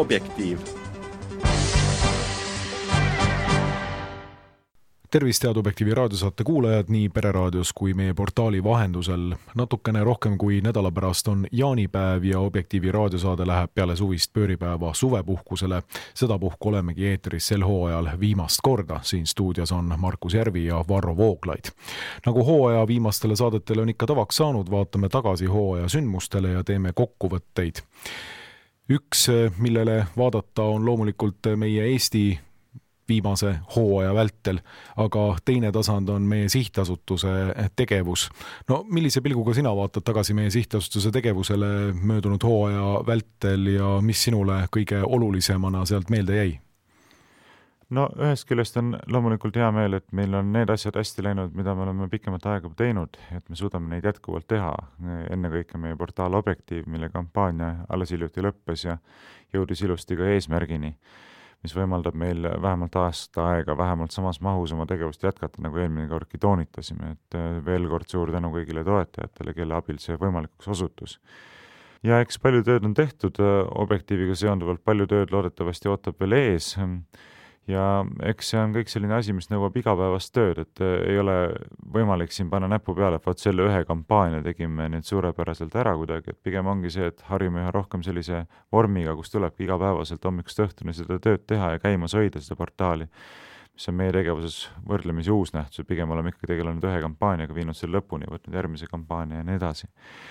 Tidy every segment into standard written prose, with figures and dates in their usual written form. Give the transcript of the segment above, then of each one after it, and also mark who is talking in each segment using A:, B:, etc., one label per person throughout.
A: Objektiiv.
B: Tervist, head Objektiivi raadiosaate kuulajad nii Pereraadios kui meie portaali vahendusel. Natukene rohkem kui nädala pärast on jaanipäev ja Objektiivi raadiosaade läheb peale suvist pööripäeva suvepuhkusele. Sedapuhku olemegi eetris sel hooajal viimast korda. Siin stuudios on Markus Järvi ja Varro Vooglaid. Nagu hooaja viimastele saadetele on ikka tavaks saanud, vaatame tagasi hooaja sündmustele ja teeme kokkuvõtteid. Üks, millele vaadata on loomulikult meie Eesti viimase hooaja vältel, aga teine tasand on meie sihtasutuse tegevus. No millise pilguga sina vaatad tagasi meie sihtasutuse tegevusele möödunud hooaja vältel ja mis sinule kõige olulisemana sealt meelde jäi?
C: No ühest küljest on loomulikult hea meel, et meil on need asjad hästi läinud, mida me oleme pikemat aega teinud, et me suudame neid jätkuvalt teha. Ennekõike meie portaal Objektiiv, mille kampaania alles hiljuti lõppes ja jõudis ilusti ka eesmärgini, mis võimaldab meil vähemalt aasta aega, vähemalt samas mahus oma tegevust jätkata, nagu eelmine kordki toonitasime, et veel kord suur tänu kõigile toetajatele, kelle abil see võimalikuks osutus. Ja eks palju tööd on tehtud Objektiiviga seonduvalt, palju tööd loodetavasti ootab veel ees ja eks see on kõik selline asi, mis nõuab igapäevast tööd, et ei ole võimalik siin panna näpu peale, et selle ühe kampaania tegime nüüd suurepäraselt ära kuidagi, et pigem ongi see, et harjume üha rohkem sellise vormiga, kus tulebki igapäevaselt hommikust õhtuni seda tööd teha ja käimas hoida seda portaali, mis on meie tegevuses võrdlemisi uus nähtus, pigem oleme ikka tegelenud ühe kampaaniaga, viinud selle lõpuni, võtnud järgmise kampaania ja nii edasi.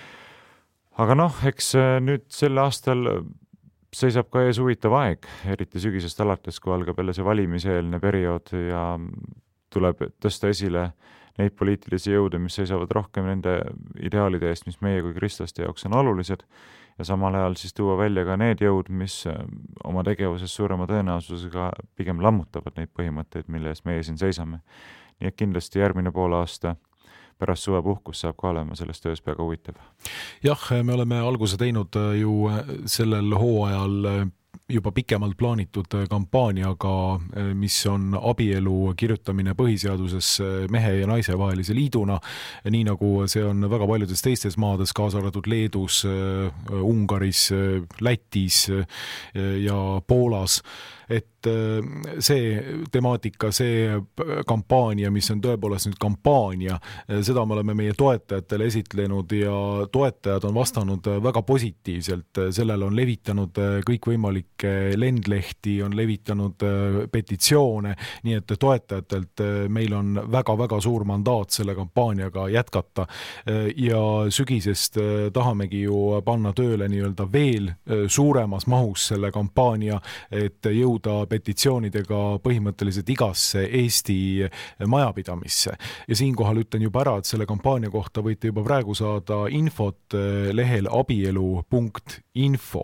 C: Aga eks nüüd sel aastal seisab ka ees huvitav aeg, eriti sügisest alates, kui algab jälle see valimiseelne periood ja tuleb tõsta esile neid poliitilisi jõude, mis seisavad rohkem nende ideaalide eest, mis meie kui kristlaste jaoks on olulised ja samal ajal siis tuua välja ka need jõud, mis oma tegevuses suurema tõenäosusega pigem lammutavad neid põhimõtteid, mille eest meie siin seisame. Nii et kindlasti järgmine pool aasta pärast suvepuhkus saab ka olema selles töös väga huvitav.
B: Jah, me oleme alguse teinud ju sellel hooajal juba pikemalt plaanitud kampaaniaga, mis on abielu kirjutamine põhiseaduses mehe ja naise vahelise liiduna, nii nagu see on väga paljudes teistes maades, kaasa arvatud Leedus, Ungaris, Lätis ja Poolas. Et see temaatika, see kampaania, mis on tõepoolest nüüd kampaania, seda me oleme meie toetajatele esitlenud ja toetajad on vastanud väga positiivselt. Sellele on levitanud kõikvõimalikke lendlehti, on levitanud petitsioone, nii et toetajatelt meil on väga-väga suur mandaat selle kampaaniaga jätkata ja sügisest tahamegi ju panna tööle nii-öelda veel suuremas mahus selle kampaania, et jõuda petitsioonidega põhimõtteliselt igasse Eesti majapidamisse. Ja siinkohal ütlen juba ära, et selle kampaania kohta võite juba praegu saada infot lehel abielu.info.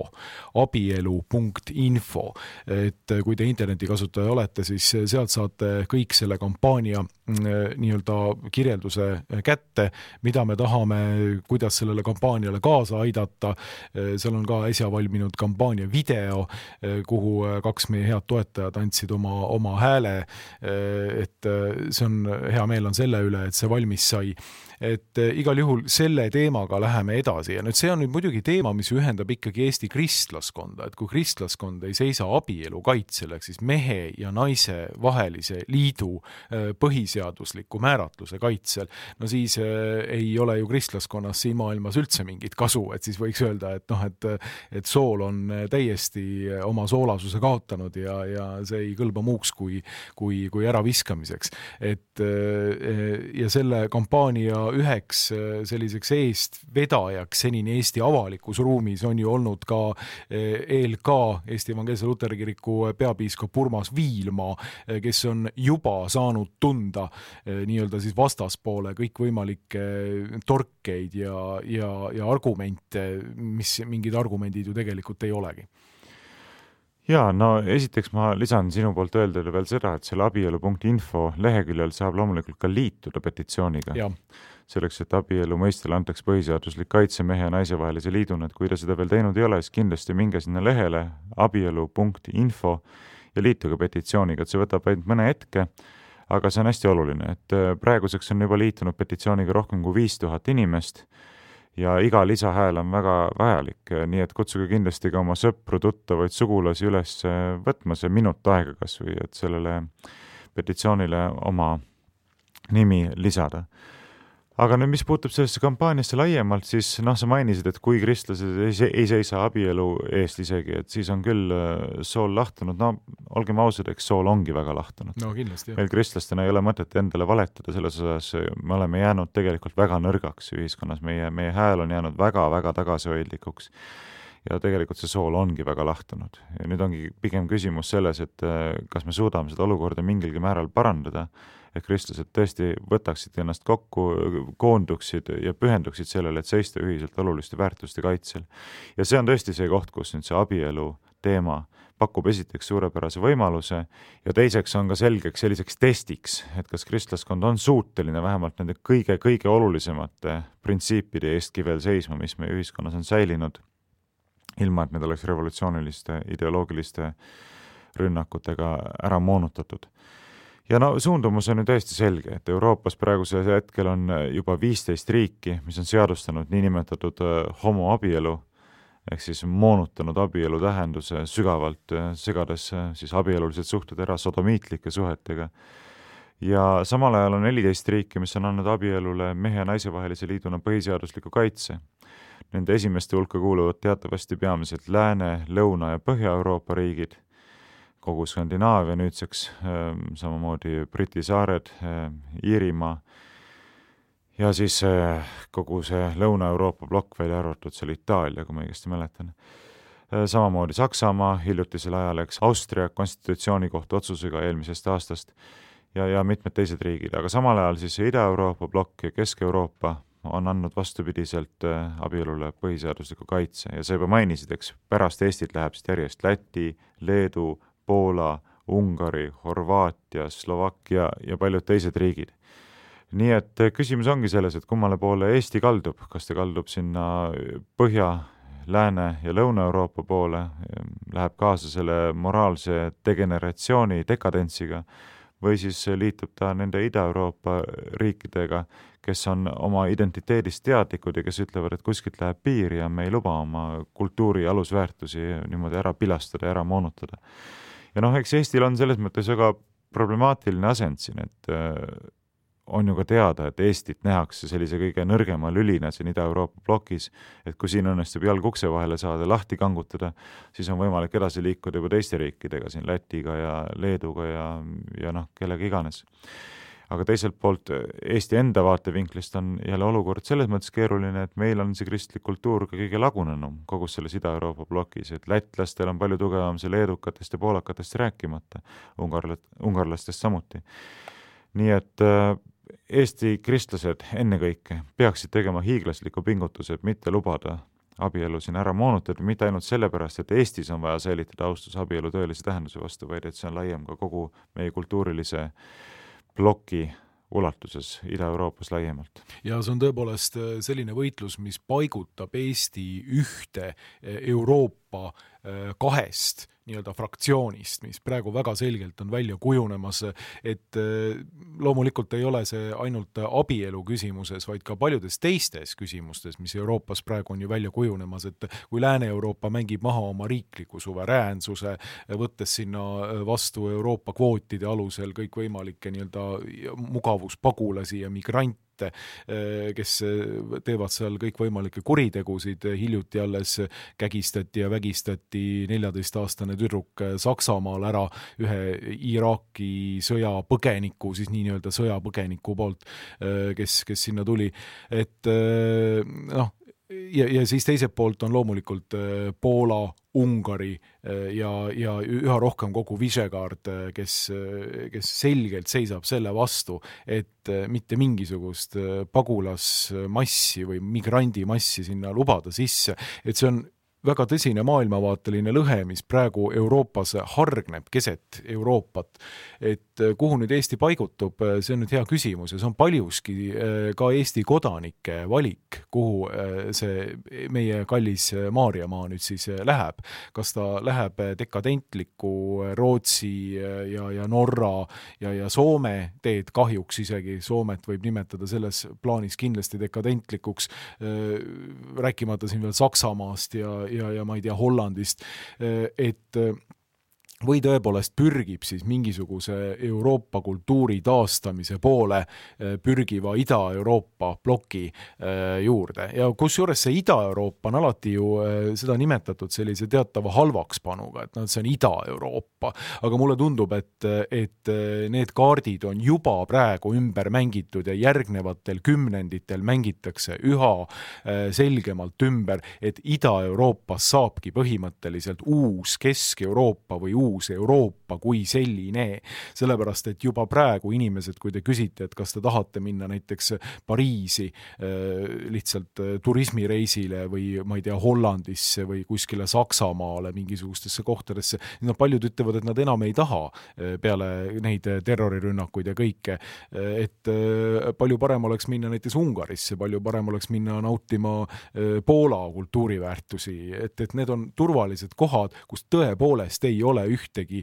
B: Abielu.info. Et kui te internetikasutaja olete, siis sealt saate kõik selle kampaania nii-öelda kirjelduse kätte, mida me tahame, kuidas sellele kampaaniale kaasa aidata. Seal on ka äsja valminud kampaania video, kuhu kaks meie head toetajad andsid oma hääle, et see on, hea meel on selle üle, et see valmis sai. Et igal juhul selle teemaga läheme edasi ja nüüd see on nüüd muidugi teema, mis ühendab ikkagi Eesti kristlaskonda, et kui kristlaskond ei seisa abielu kaitsel, ehk siis mehe ja naise vahelise liidu põhiseadusliku määratluse kaitsel, no siis ei ole ju kristlaskonnas siin maailmas üldse mingit kasu, et siis võiks öelda, et sool on täiesti oma soolasuse kaotanud ja see ei kõlba muuks kui äraviskamiseks. Ja selle kampaania üheks selliseks eestvedajaks senini Eesti avalikus ruumis on ju olnud ka ELK, Eesti Evangeelse Luteri Kiriku peapiiskop Urmas Viilmaa, kes on juba saanud tunda nii-öelda siis vastaspoole kõikvõimalikke torkeid ja argumente, mis mingid argumendid ju tegelikult ei olegi.
C: Jaa, no esiteks ma lisan sinu poolt öeldele veel seda, et selle abielu.info leheküljel saab loomulikult ka liituda petitsiooniga.
B: Ja.
C: Selleks, et abielu mõistele antaks põhiseaduslik kaitse mehe ja naise vahelise liiduna, et kui te seda veel teinud ei ole, siis kindlasti minge sinna lehele abielu.info ja liituge petitsiooniga, et see võtab vaid mõne hetke, aga see on hästi oluline, et praeguseks on juba liitunud petitsiooniga rohkem kui 5000 inimest ja iga lisahääl on väga vajalik, nii et kutsuge kindlasti ka oma sõpru, tuttavaid, sugulasi üles võtma see minut aega kas või, et sellele petitsioonile oma nimi lisada. Aga nüüd, mis puutub sellesse kampaaniasse laiemalt, siis sa mainisid, et kui kristlased ei seisa abielu eest isegi, et siis on küll sool lahtunud. No olgem ausad, eks sool ongi väga lahtunud.
B: No kindlasti, jah.
C: Meil kristlastena ei ole mõtet endale valetada, selles osas me oleme jäänud tegelikult väga nõrgaks ühiskonnas. Meie hääl on jäänud väga-väga tagasihoidlikuks ja tegelikult see sool ongi väga lahtunud. Ja nüüd ongi pigem küsimus selles, et kas me suudame seda olukorda mingilgi määral parandada, et kristlased tõesti võtaksid ennast kokku, koonduksid ja pühenduksid sellele, et seista ühiselt oluliste väärtuste kaitsel. Ja see on tõesti see koht, kus nüüd see abielu teema pakub esiteks suurepärase võimaluse ja teiseks on ka selgeks selliseks testiks, et kas kristlaskond on suuteline vähemalt nende kõige olulisemate printsiipide eestki veel seisma, mis meie ühiskonnas on säilinud, ilma et need oleks revolutsiooniliste, ideoloogiliste rünnakutega ära moonutatud. Ja suundumus on ju täiesti selge, et Euroopas praegusel hetkel on juba 15 riiki, mis on seadustanud niinimetatud homoabielu, ehk siis moonutanud abielu tähenduse sügavalt, segades siis abielulised suhted ära sodomiitlike suhetega. Ja samal ajal on 14 riiki, mis on andnud abielule mehe ja naise vahelise liiduna põhiseadusliku kaitse. Nende esimeste hulka kuuluvad teatavasti peamiselt Lääne-, Lõuna- ja Põhja-Euroopa riigid, kogu Skandinaavia nüüdseks, samamoodi Briti saared, Iirimaa ja siis kogu see Lõuna-Euroopa plokk välja arvatud seal Itaalia, kui ma õigesti mäletan. Samamoodi Saksamaa hiljutisel ajal, eks Austria konstitutsioonikohtu otsusega eelmisest aastast ja mitmed teised riigid, aga samal ajal siis Ida-Euroopa plokk ja Kesk-Euroopa on andnud vastupidiselt abielule põhiseadusliku kaitse ja sa juba mainisid, eks pärast Eestit läheb siit järjest Läti, Leedu, Poola, Ungari, Horvaatia, Slovakkia ja paljud teised riigid. Nii et küsimus ongi selles, et kummale poole Eesti kaldub, kas ta kaldub sinna Põhja, Lääne ja Lõuna-Euroopa poole, läheb kaasa selle moraalse degeneratsiooni dekadentsiga või siis liitub ta nende Ida-Euroopa riikidega, kes on oma identiteedist teadlikud ja kes ütlevad, et kuskilt läheb piir ja me ei luba oma kultuuri alusväärtusi niimoodi ära pilastada ja ära moonutada. Ja eks Eestil on selles mõttes väga problemaatiline asend siin, et on ju ka teada, et Eestit nähakse sellise kõige nõrgema lülina siin Ida-Euroopa plokis, et kui siin õnnestub jalg ukse vahele saada, lahti kangutada, siis on võimalik edasi liikuda juba teiste riikidega, siin Lätiga ja Leeduga ja kellega iganes. Aga teiselt poolt Eesti enda vaatevinklist on jälle olukord selles mõttes keeruline, et meil on see kristlik kultuur ka kõige lagunenum kogu selles Ida-Euroopa plokis, et lätlastel on palju tugevam see leedukatest ja poolakatest rääkimata, ungarlastest samuti. Nii et Eesti kristlased ennekõike peaksid tegema hiiglasliku pingutuse, et mitte lubada abielu siin ära moonutada, mitte ainult sellepärast, et Eestis on vaja säilitada austus abielu tõelise tähenduse vastu, vaid et see on laiem ka kogu meie kultuurilise ploki ulatuses Ida-Euroopas laiemalt.
B: Ja see on tõepoolest selline võitlus, mis paigutab Eesti ühte Euroopa kahest nii-öelda fraktsioonist, mis praegu väga selgelt on välja kujunemas, et loomulikult ei ole see ainult abielu küsimuses, vaid ka paljudes teistes küsimustes, mis Euroopas praegu on ju välja kujunemas, et kui Lääne-Euroopa mängib maha oma riikliku suveräänsuse, võttes sinna vastu Euroopa kvootide alusel kõikvõimalikke nii-öelda mugavuspagulasi ja migrante, kes teevad seal kõikvõimalikke kuritegusid, hiljuti alles kägistati ja vägistati 14-aastane tüdruk Saksamaal ära ühe Iraaki sõjapõgeniku, siis nii-öelda sõjapõgeniku poolt, kes sinna tuli, et ja siis teiselt poolt on loomulikult Poola, Ungari ja üha rohkem kogu Visegrad, kes selgelt seisab selle vastu, et mitte mingisugust pagulasmassi või migrandimassi sinna lubada sisse, et see on väga tõsine maailmavaateline lõhe, mis praegu Euroopas hargneb keset Euroopat, et kuhu nüüd Eesti paigutub, see on nüüd hea küsimus ja see on paljuski ka Eesti kodanike valik, kuhu see meie kallis Maarjamaa nüüd siis läheb. Kas ta läheb dekadentliku Rootsi ja Norra ja Soome teed, kahjuks isegi Soomet võib nimetada selles plaanis kindlasti dekadentlikuks, rääkimata siin veel Saksamaast ja ma ei tea, Hollandist, et või tõepoolest pürgib siis mingisuguse Euroopa kultuuri taastamise poole pürgiva Ida-Euroopa ploki juurde. Ja kusjuures see Ida-Euroopa on alati ju seda nimetatud sellise teatava halvakspanuga, et see on Ida-Euroopa. Aga mulle tundub, et need kaardid on juba praegu ümber mängitud ja järgnevatel kümnenditel mängitakse üha selgemalt ümber, et Ida-Euroopas saabki põhimõtteliselt uus Kesk-Euroopa või uus Euroopa kui selline. Sellepärast, et juba praegu inimesed, kui te küsite, et kas te tahate minna näiteks Pariisi lihtsalt turismireisile või ma ei tea, Hollandisse või kuskile Saksamaale mingisugustesse kohtadesse, no paljud ütlevad, et nad enam ei taha peale neid terrorirünnakuid ja kõike, et palju parem oleks minna näiteks Ungarisse, palju parem oleks minna nautima Poola kultuuriväärtusi, et need on turvalised kohad, kus tõepoolest ei ole ühtegi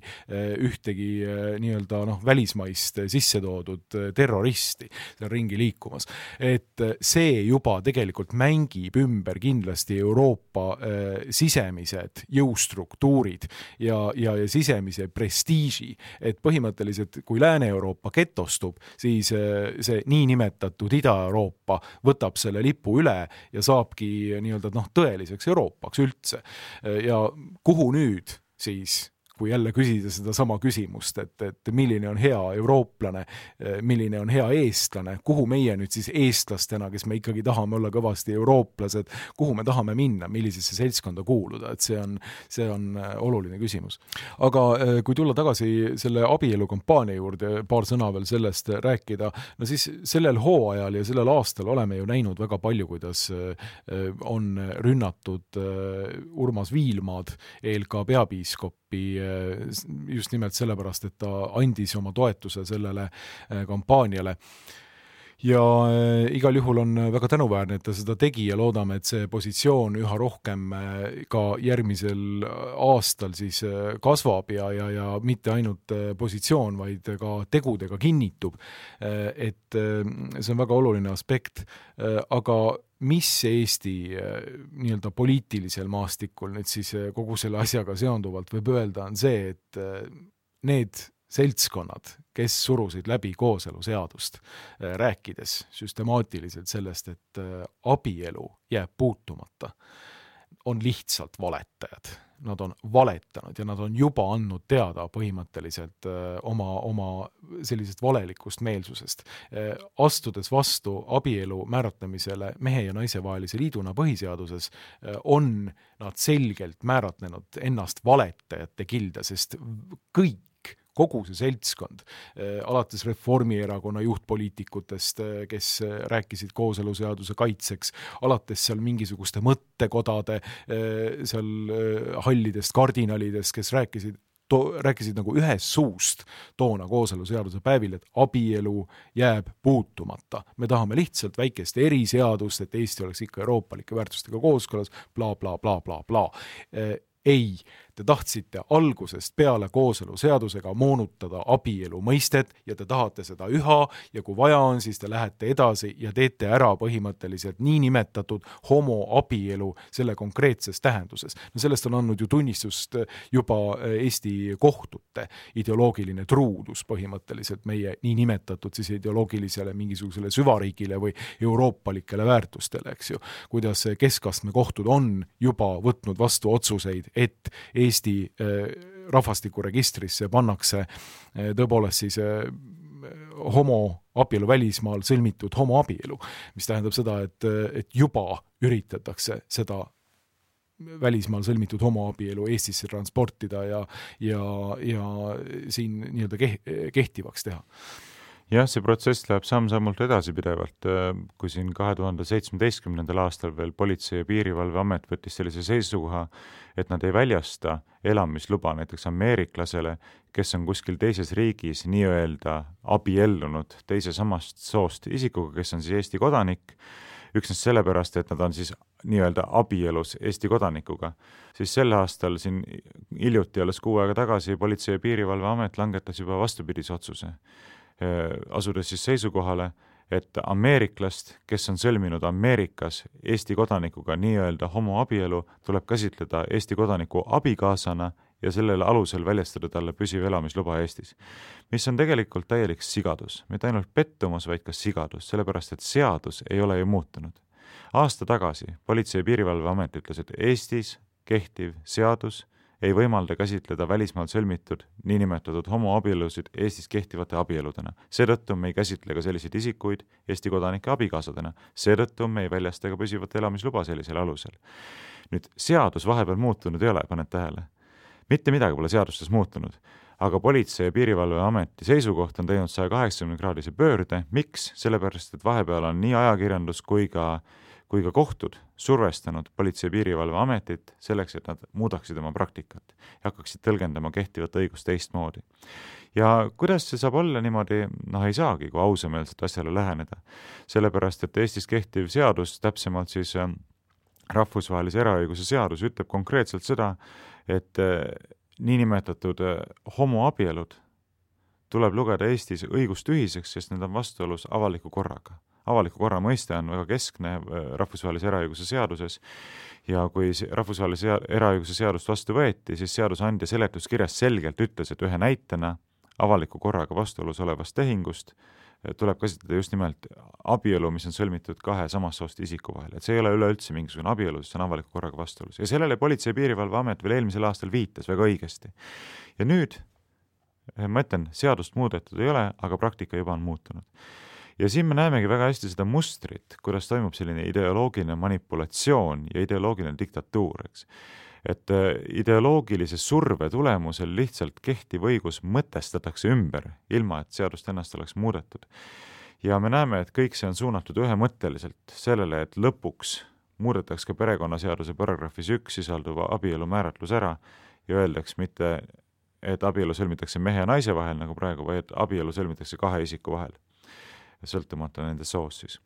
B: nii-öelda välismaist sisse toodud terroristi seal ringi liikumas. Et see juba tegelikult mängib ümber kindlasti Euroopa sisemised jõustruktuurid ja sisemise prestiiži, et põhimõtteliselt kui Lääne-Euroopa getostub, siis see niinimetatud Ida-Euroopa võtab selle lipu üle ja saabki nii-öelda tõeliseks Euroopaks üldse. Ja kuhu nüüd siis, kui jälle küsida seda sama küsimust, et milline on hea eurooplane, milline on hea eestlane, kuhu meie nüüd siis eestlastena, kes me ikkagi tahame olla kõvasti eurooplased, kuhu me tahame minna, millisesse seltskonda kuuluda, et see on oluline küsimus. Aga kui tulla tagasi selle abielukampaania juurde, paar sõna veel sellest rääkida, no siis sellel hooajal ja sellel aastal oleme ju näinud väga palju, kuidas on rünnatud Urmas Viilmaad, ELK peapiiskop, just nimelt sellepärast, et ta andis oma toetuse sellele kampaaniale. Ja igal juhul on väga tänuväärne, et ta seda tegi ja loodame, et see positsioon üha rohkem ka järgmisel aastal siis kasvab ja mitte ainult positsioon, vaid ka tegudega kinnitub. Et see on väga oluline aspekt, aga mis Eesti nii-öelda poliitilisel maastikul nüüd siis kogu selle asjaga seonduvalt võib öelda, on see, et need seltskonnad, kes surusid läbi kooseluseadust, rääkides süstemaatiliselt sellest, et abielu jääb puutumata, on lihtsalt valetajad. Nad on valetanud ja nad on juba andnud teada põhimõtteliselt oma sellisest valelikust meelsusest. Astudes vastu abielu määratlemisele mehe ja naise vahelise liiduna põhiseaduses, on nad selgelt määratlenud ennast valetajate kilda, sest kogu see seltskond, alates Reformierakonna juhtpoliitikutest, kes rääkisid kooseluseaduse kaitseks, alates seal mingisuguste mõttekodade, seal hallidest kardinalidest, kes rääkisid nagu ühest suust toona kooseluseaduse päevil, et abielu jääb puutumata. Me tahame lihtsalt väikest eriseadust, et Eesti oleks ikka euroopalike väärtustega kooskõlas, bla, bla, bla, bla, bla. Ei, te tahtsite algusest peale kooseluseadusega moonutada abielu mõistet ja te tahate seda üha ja kui vaja on, siis te lähete edasi ja teete ära põhimõtteliselt niinimetatud homoabielu selle konkreetses tähenduses. No sellest on andnud ju tunnistust juba Eesti kohtute ideoloogiline truudus põhimõtteliselt meie niinimetatud siis ideoloogilisele mingisugusele süvariigile või euroopalikele väärtustele, eks ju. Kuidas keskastme kohtud on juba võtnud vastu otsuseid, et Eesti rahvastikuregistrisse pannakse tõepoolest siis homoabielu välismaal sõlmitud homoabielu, mis tähendab seda, et juba üritatakse seda välismaal sõlmitud homoabielu Eestisse transportida ja siin nii-öelda kehtivaks teha.
C: jah, see protsess läheb samm-sammult edasi pidevalt, kui siin 2017. aastal veel Politsei- ja Piirivalveamet võttis sellise seisukoha, et nad ei väljasta elamisluba näiteks ameeriklasele, kes on kuskil teises riigis nii-öelda abiellunud teise samast soost isikuga, kes on siis Eesti kodanik, üksnes sellepärast, et nad on siis nii-öelda abielus Eesti kodanikuga. Siis sel aastal siin hiljuti alles 6 aega tagasi Politsei- ja Piirivalveamet langetas juba vastupidise otsuse, asudes siis seisukohale, et ameeriklast, kes on sõlminud Ameerikas Eesti kodanikuga nii-öelda homoabielu, tuleb käsitleda Eesti kodaniku abikaasana ja sellel alusel väljastada talle püsiv elamisluba Eestis. Mis on tegelikult täielik sigadus, mitte ainult pettumus, vaid ka sigadus, sellepärast et seadus ei ole ju muutunud. Aasta tagasi Politsei- ja Piirivalveamet ütles, et Eestis kehtiv seadus ei võimalda käsitleda välismaal sõlmitud niinimetatud homoabielusid Eestis kehtivate abieludena. Seetõttu me ei käsitle ka selliseid isikuid Eesti kodanike abikaasadena. Seetõttu me ei väljasta ka püsivat elamisluba sellisel alusel. Nüüd, seadus vahepeal muutunud ei ole, paned tähele. Mitte midagi pole seadustes muutunud, aga Politsei- ja Piirivalveameti seisukoht on teinud 180-kraadise pöörde. Miks? Sellepärast, et vahepeal on nii ajakirjandus kui ka kohtud survestanud Politsei- ja Piirivalveametit selleks, et nad muudaksid oma praktikat ja hakkaksid tõlgendama kehtivat õigust teistmoodi. Ja kuidas see saab olla niimoodi? Ei saagi, kui ausameelselt asjale läheneda. Sellepärast, et Eestis kehtiv seadus, täpsemalt siis rahvusvahelise eraõiguse seadus, ütleb konkreetselt seda, et niinimetatud homoabielud tuleb lugeda Eestis õigustühiseks, sest need on vastuolus avaliku korraga. Avaliku korra mõiste on väga keskne rahvusvahelise eraõiguse seaduses ja kui rahvusvahelise eraõiguse seadust vastu võeti, siis seadusandja seletuskirjas selgelt ütles, et ühe näitena avaliku korraga vastuolus olevast tehingust tuleb käsitleda just nimelt abielu, mis on sõlmitud 2 samast soost isiku vahel. Et see ei ole üleüldse mingisugune abielu, see on avaliku korraga vastuolus. Ja sellele Politsei- ja Piirivalveamet veel eelmisel aastal viitas väga õigesti. Ja nüüd, ma ütlen, seadust muudetud ei ole, aga praktika juba on muutunud. Ja siin me näemegi väga hästi seda mustrit, kuidas toimub selline ideoloogiline manipulatsioon ja ideoloogiline diktatuur, eks. Et ideoloogilise surve tulemusel lihtsalt kehtiv õigus mõtestatakse ümber, ilma et seadust ennast oleks muudetud. Ja me näeme, et kõik see on suunatud ühemõtteliselt sellele, et lõpuks muudetakse ka perekonnaseaduse paragrahvis 1 sisalduva abielu määratlus ära ja öeldaks mitte, et abielu sõlmitakse mehe ja naise vahel nagu praegu, vaid abielu sõlmitakse 2 isiku vahel, sõltumata nende soos siis.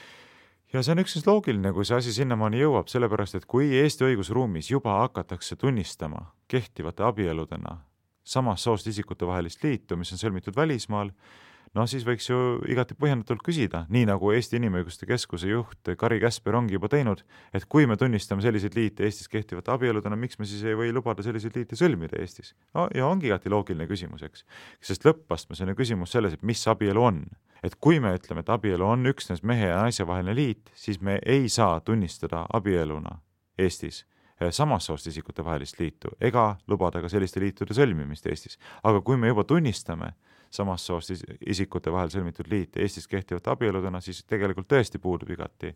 C: Ja see on üksnes loogiline, kui see asi sinnamaani jõuab, sellepärast, et kui Eesti õigusruumis juba hakatakse tunnistama kehtivate abieludena samast soost isikute vahelist liitu, mis on sõlmitud välismaal, siis võiks ju igati põhjendatult küsida, nii nagu Eesti Inimõiguste Keskuse juht Kari Käsper ongi juba teinud, et kui me tunnistame selliseid liite Eestis kehtivate abieludena, miks me siis ei või lubada selliseid liite sõlmida Eestis? Ja ongi igati loogiline küsimus, eks. Sest lõppastmes on ju küsimus selles, et mis abielu on. Et kui me ütleme, et abielu on üksnes mehe ja naise vaheline liit, siis me ei saa tunnistada abieluna Eestis samast soost isikute vahelist liitu ega lubada ka selliste liitude sõlmimist Eestis. Aga kui me juba tunnistame samast soost isikute vahel sõlmitud liite Eestis kehtivate abieludena, siis tegelikult tõesti puudub igati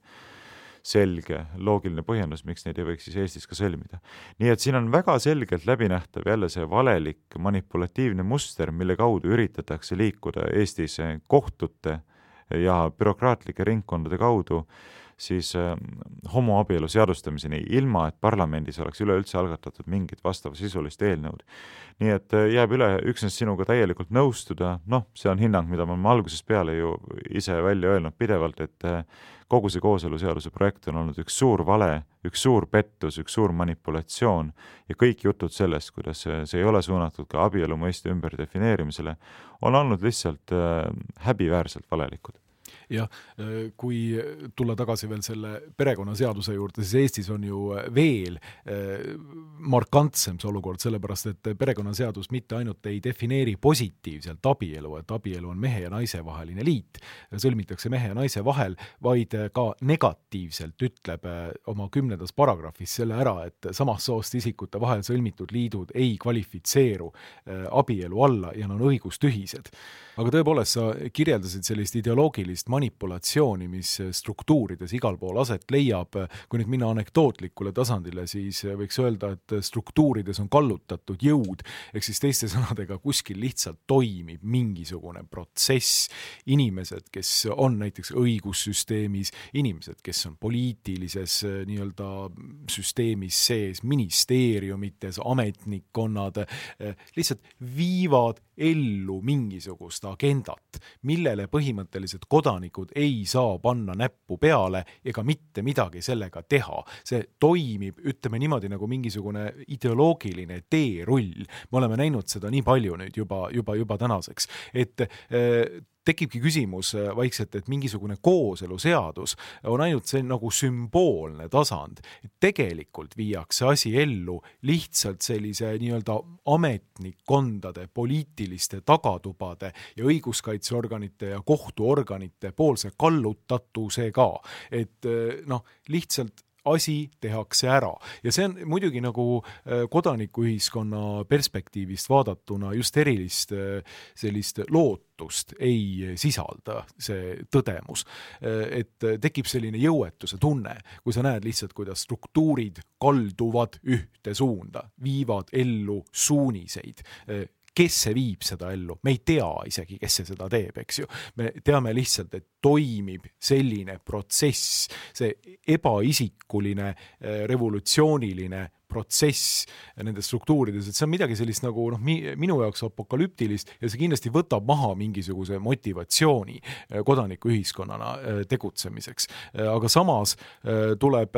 C: selge, loogiline põhjendus, miks neid ei võiks siis Eestis ka sõlmida. Nii et siin on väga selgelt läbinähtav jälle see valelik manipulatiivne muster, mille kaudu üritatakse liikuda Eestis kohtute ja bürokraatlike ringkondade kaudu siis homoabielu seadustamiseni, ilma et parlamendis oleks üleüldse algatatud mingit vastavasisulist eelnõud. Nii et jääb üle üksnes sinuga täielikult nõustuda, see on hinnang, mida ma algusest peale ju ise välja öelnud pidevalt, et kogu see kooseluseaduse projekt on olnud üks suur vale, üks suur pettus, üks suur manipulatsioon ja kõik jutud sellest, kuidas see ei ole suunatud ka abielu mõiste ümberdefineerimisele, on olnud lihtsalt häbiväärselt valelikud.
B: Jah, kui tulla tagasi veel selle perekonnaseaduse juurde, siis Eestis on ju veel markantsem see olukord, sellepärast et perekonnaseadus mitte ainult ei defineeri positiivselt abielu, et abielu on mehe ja naise vaheline liit, sõlmitakse mehe ja naise vahel, vaid ka negatiivselt ütleb oma 10. paragrahvis selle ära, et samast soost isikute vahel sõlmitud liidud ei kvalifitseeru abielu alla ja nad on õigustühised. Aga tõepoolest, sa kirjeldasid sellist ideoloogilist manipulatsiooni, mis struktuurides igal pool aset leiab. Kui nüüd minna anekdootlikule tasandile, siis võiks öelda, et struktuurides on kallutatud jõud, ehk siis teiste sõnadega kuskil lihtsalt toimib mingisugune protsess. Inimesed, kes on näiteks õigussüsteemis, inimesed, kes on poliitilises nii-öelda süsteemis sees, ministeeriumites, ametnikkonnad, lihtsalt viivad ellu mingisugust agendat, millele põhimõtteliselt kodanikud ei saa panna näppu peale ega mitte midagi sellega teha. See toimib, ütleme niimoodi, nagu mingisugune ideoloogiline teerull. Me oleme näinud seda nii palju nüüd juba tänaseks, et tekibki küsimus vaikselt, et mingisugune kooseluseadus on ainult see nagu sümboolne tasand. Tegelikult viiakse asi ellu lihtsalt sellise nii-öelda ametnikkondade, poliitiliste tagatubade ja õiguskaitseorganite ja kohtuorganite poolse kallutatusega. Et lihtsalt asi tehakse ära. Ja see on muidugi nagu kodanikuühiskonna perspektiivist vaadatuna just erilist sellist lootust ei sisalda see tõdemus. Et tekib selline jõuetuse tunne, kui sa näed lihtsalt, kuidas struktuurid kalduvad ühte suunda, viivad ellu suuniseid. Kes see viib seda ellu? Me ei tea isegi, kes see seda teeb, eks ju. Me teame lihtsalt, et toimib selline protsess, see ebaisikuline, revolutsiooniline protsess nendes struktuurides, et see on midagi sellist nagu minu jaoks apokalüptilist ja see kindlasti võtab maha mingisuguse motivatsiooni kodanikuühiskonnana tegutsemiseks. Aga samas tuleb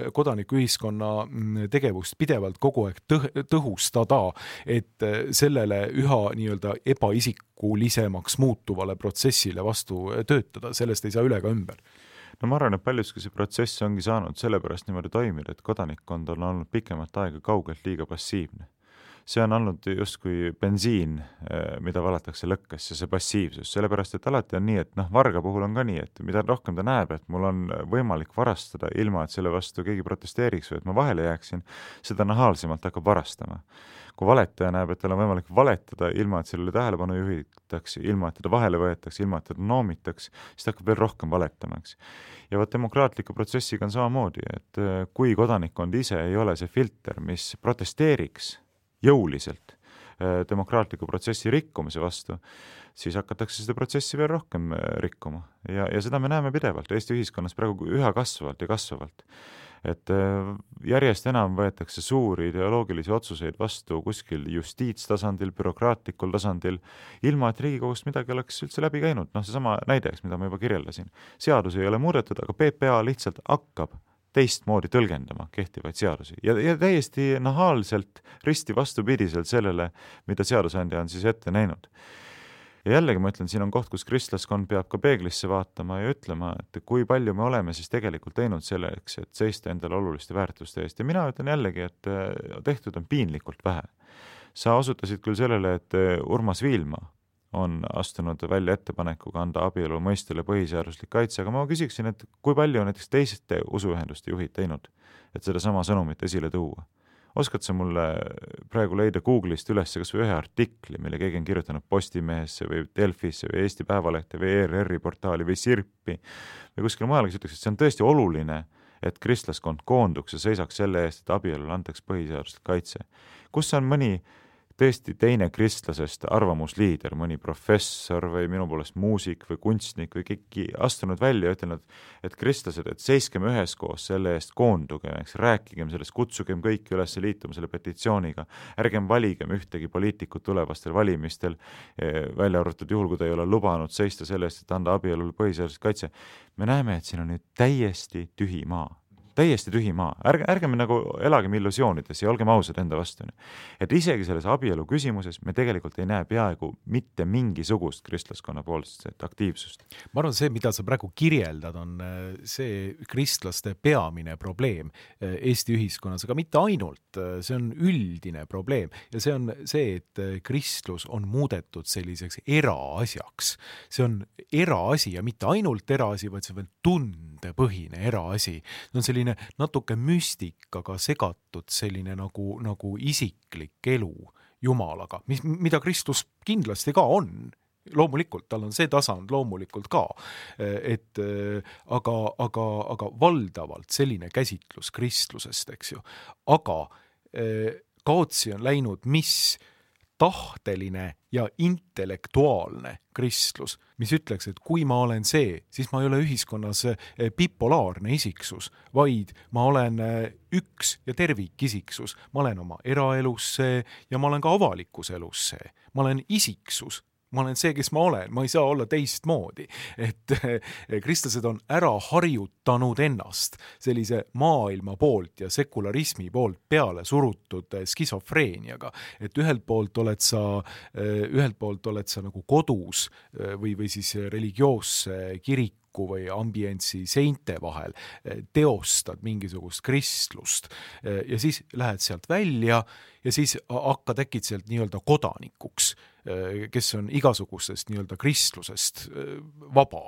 B: kodanikuühiskonna tegevust pidevalt kogu aeg tõhustada, et sellele üha nii-öelda ebaisikulisemaks muutuvale protsessile vastu töötada. Sellest ei saa üle ka ümber.
C: No ma arvan, et paljuski see protsess ongi saanud sellepärast niimoodi toimida, et kodanikkond on olnud pikemat aega kaugelt liiga passiivne. See on olnud justkui bensiin, mida valatakse lõkkesse, see passiivsus, sellepärast, et alati on nii, et varga puhul on ka nii, et mida rohkem ta näeb, et mul on võimalik varastada ilma, et selle vastu keegi protesteeriks või et ma vahele jääksin, seda nahaalsemalt hakkab varastama. Kui valetaja näeb, et tal on võimalik valetada ilma, et sellele tähelepanu juhitakse, ilma, et teda vahele võetakse, ilma, et teda noomitaks, siis ta hakkab veel rohkem valetama. Ja demokraatliku protsessiga on samamoodi, et kui kodanikkond ise ei ole see filter, mis protesteeriks jõuliselt demokraatliku protsessi rikkumise vastu, siis hakatakse seda protsessi veel rohkem rikkuma. Ja seda me näeme pidevalt Eesti ühiskonnas praegu üha kasvavalt. Et järjest enam võetakse suuri ideoloogilisi otsuseid vastu kuskil justiitstasandil, bürokraatlikul tasandil, ilma et Riigikogust midagi oleks üldse läbi käinud. Seesama näideks, mida ma juba kirjeldasin. Seadus ei ole muudetud, aga PPA lihtsalt hakkab teistmoodi tõlgendama kehtivaid seadusi ja täiesti nahaalselt risti vastupidiselt sellele, mida seadusandja on siis ette näinud. Ja jällegi ma ütlen, siin on koht, kus kristlaskond peab ka peeglisse vaatama ja ütlema, et kui palju me oleme siis tegelikult teinud selleks, et seista endale oluliste väärtuste eest. Ja mina ütlen jällegi, et tehtud on piinlikult vähe. Sa osutasid küll sellele, et Urmas Viilma on astunud välja ettepanekuga anda abielu mõistele põhiseaduslik kaitse, aga ma küsiksin, et kui palju on näiteks teiste usuühenduste juhid teinud, et seda sama sõnumit esile tuua. Oskad sa mulle praegu leida Google'ist üles kas või ühe artikli, mille keegi on kirjutanud Postimehesse või Delfisse või Eesti Päevalehte või ERR-i portaali või Sirpi või kuskil mujal, kes ütleks, et see on tõesti oluline, et kristlaskond koonduks ja seisaks selle eest, et abielul antaks põhiseaduslik kaitse. Kus on mõni tõesti teine kristlasest arvamusliider, mõni professor või minu poolest muusik või kunstnik või keegi astunud välja ja ütlenud, et kristlased, et seiskeme üheskoos selle eest, koonduge, rääkigem sellest, kutsugem kõiki üles liituma selle petitsiooniga, ärgem valigem ühtegi poliitikut tulevastel valimistel, välja arvatud juhul, kui ta ei ole lubanud seista selle eest, et anda abielule põhiseaduslik kaitse. Me näeme, et siin on nüüd täiesti tühi maa. Ärgem nagu elagem illusioonides ja olgem ausad enda vastu. Et isegi selles abielu küsimuses me tegelikult ei näe peaaegu mitte mingisugust kristlaskonna poolset aktiivsust.
B: Ma arvan, see, mida sa praegu kirjeldad, on see kristlaste peamine probleem Eesti ühiskonnas, aga mitte ainult, see on üldine probleem ja see on see, et kristlus on muudetud selliseks eraasjaks. See on eraasi ja mitte ainult eraasi, vaid see on veel tundepõhine eraasi. See on selline natuke müstikaga segatud selline nagu isiklik elu Jumalaga, mida Kristus kindlasti ka on. loomulikult, tal on see tasand loomulikult ka, et aga valdavalt selline käsitlus kristlusest, eks ju, aga kaotsi on läinud mis tahteline ja intellektuaalne kristlus, mis ütleks, et kui ma olen see, siis ma ei ole ühiskonnas bipolaarne isiksus, vaid ma olen üks ja tervikisiksus. Ma olen oma eraelus see ja ma olen ka avalikus elus see. Ma olen isiksus. Ma olen see, kes ma olen, ma ei saa olla teistmoodi. Et kristlased on ära harjutanud ennast sellise maailma poolt ja sekularismi poolt peale surutud skisofreeniaga. Et ühelt poolt oled sa nagu kodus või siis religioosse kiriku või ambientsi seinte vahel teostad mingisugust kristlust ja siis lähed sealt välja ja siis tekid sealt nii-öelda kodanikuks, kes on igasugustest nii-öelda kristlusest vaba.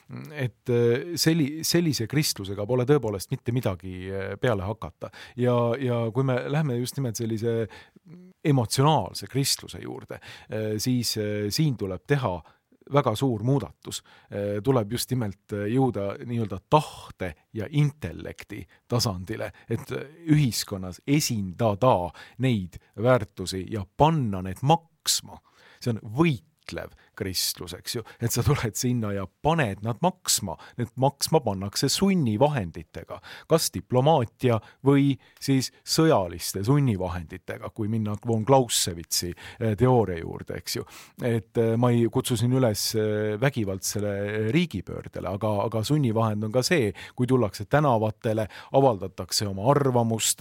B: Et sellise kristlusega pole tõepoolest mitte midagi peale hakata. Ja kui me lähme just nimelt sellise emotsionaalse kristluse juurde, siis siin tuleb teha väga suur muudatus. Tuleb just nimelt jõuda nii-öelda tahte ja intellekti tasandile, et ühiskonnas esindada neid väärtusi ja panna need maksma. See on võitlev kristlus, eks ju, et sa tuled sinna ja paned nad maksma. Need maksma pannakse sunnivahenditega, kas diplomaatia või siis sõjaliste sunnivahenditega, kui minna von Clausewitsi teooria juurde, eks ju. Et ma ei kutsusin üles vägivaldsele riigipöördele, aga sunnivahend on ka see, kui tullakse tänavatele, avaldatakse oma arvamust,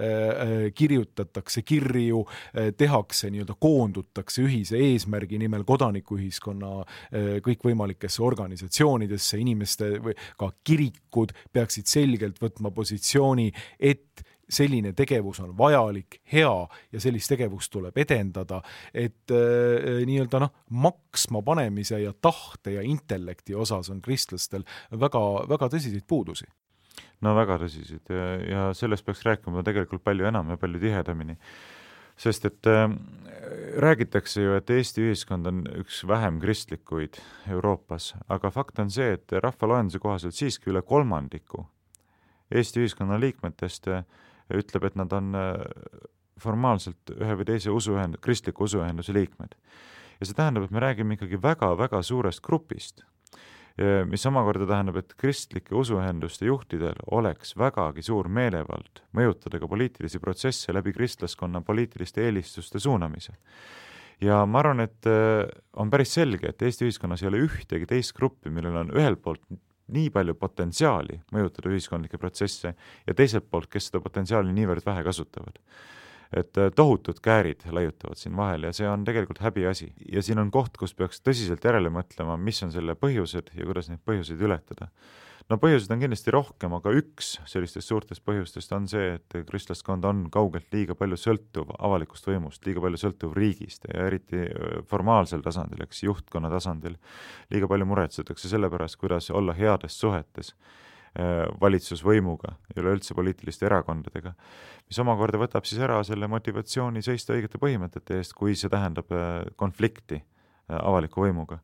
B: kirjutatakse kirju, tehakse nii-öelda koondutakse ühise eesmärgi nimel kodanikuühiskonna kõikvõimalikesse organisatsioonidesse, inimeste või ka kirikud peaksid selgelt võtma positsiooni, et selline tegevus on vajalik, hea ja sellist tegevust tuleb edendada, et nii-öelda maksma panemise ja tahte ja intellekti osas on kristlastel väga, väga tõsiseid puudusi.
C: No väga tõsiseid ja sellest peaks rääkima tegelikult palju enam ja palju tihedamini. Sest et räägitakse ju, et Eesti ühiskond on üks vähem kristlikuid Euroopas, aga fakt on see, et rahvaloenduse kohaselt siiski üle 3% Eesti ühiskonna liikmetest ütleb, et nad on formaalselt ühe või teise kristliku usuühenduse liikmed. Ja see tähendab, et me räägime ikkagi väga-väga suurest grupist, mis omakorda tähendab, et kristlike usuühenduste juhtidel oleks vägagi suur meelevald mõjutada ka poliitilisi protsesse läbi kristlaskonna poliitiliste eelistuste suunamise. Ja ma arvan, et on päris selge, et Eesti ühiskonnas ei ole ühtegi teist gruppi, millel on ühelt poolt nii palju potentsiaali mõjutada ühiskondlikke protsesse ja teiselt poolt, kes seda potentsiaali niivõrd vähe kasutavad. Et tohutud käärid laiutavad siin vahel ja see on tegelikult häbiasi. Ja siin on koht, kus peaks tõsiselt järele mõtlema, mis on selle põhjused ja kuidas neid põhjuseid ületada. No põhjused on kindlasti rohkem, aga üks sellistest suurtest põhjustest on see, et kristlaskond on kaugelt liiga palju sõltuv avalikust võimust, liiga palju sõltuv riigist ja eriti formaalsel tasandil, eks juhtkonna tasandil. Liiga palju muretsetakse selle pärast, kuidas olla heades suhetes valitsusvõimuga ja üleüldse poliitiliste erakondadega, mis omakorda võtab siis ära selle motivatsiooni seista õigete põhimõtete eest, kui see tähendab konflikti avaliku võimuga.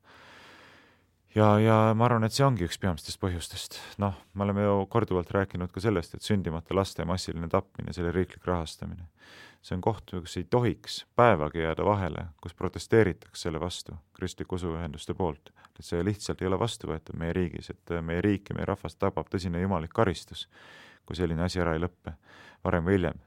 C: Ja ma arvan, et see ongi üks peamistest põhjustest. Me oleme ju korduvalt rääkinud ka sellest, et sündimata laste massiline tapmine, selle riiklik rahastamine. See on koht, kus ei tohiks päevagi jääda vahele, kus protesteeritakse selle vastu kristliku usuühenduste poolt. Et see lihtsalt ei ole vastu võetud meie riigis, et meie riik ja meie rahvast tabab tõsine jumalik karistus, kui selline asi ära ei lõppe varem või hiljem.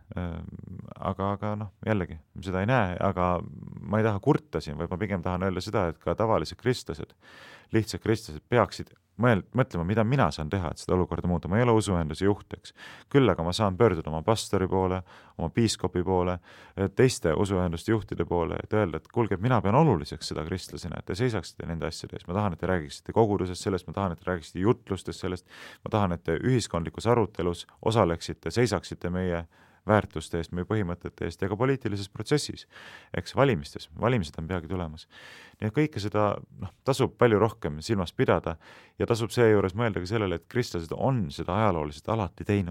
C: Aga jällegi, seda ei näe, aga ma ei taha kurta siin, vaid ma pigem tahan öelda seda, et ka tavalised kristlased, lihtsad kristlased peaksid mõtlema, mida mina saan teha, et seda olukorda muuta. Ma ei ole usuühenduse juht, eks. Küll aga ma saan pöörduda oma pastori poole, oma piiskopi poole, teiste usuühenduste juhtide poole, et öelda, et kuulge, mina pean oluliseks seda kristlasena, et te seisaksite nende asjade eest. Ma tahan, et te räägiksite kogudusest sellest, ma tahan, et te räägiksite jutlustest sellest, ma tahan, et te ühiskondlikus arutelus osaleksite, seisaksite meie väärtuste eest, meie põhimõtete eest ja ka poliitilises protsessis, eks valimised on peagi tulemas. Nii et kõike seda tasub palju rohkem silmas pidada ja tasub seejuures mõelda ka sellele, et kristlased on seda ajalooliselt alati teinud.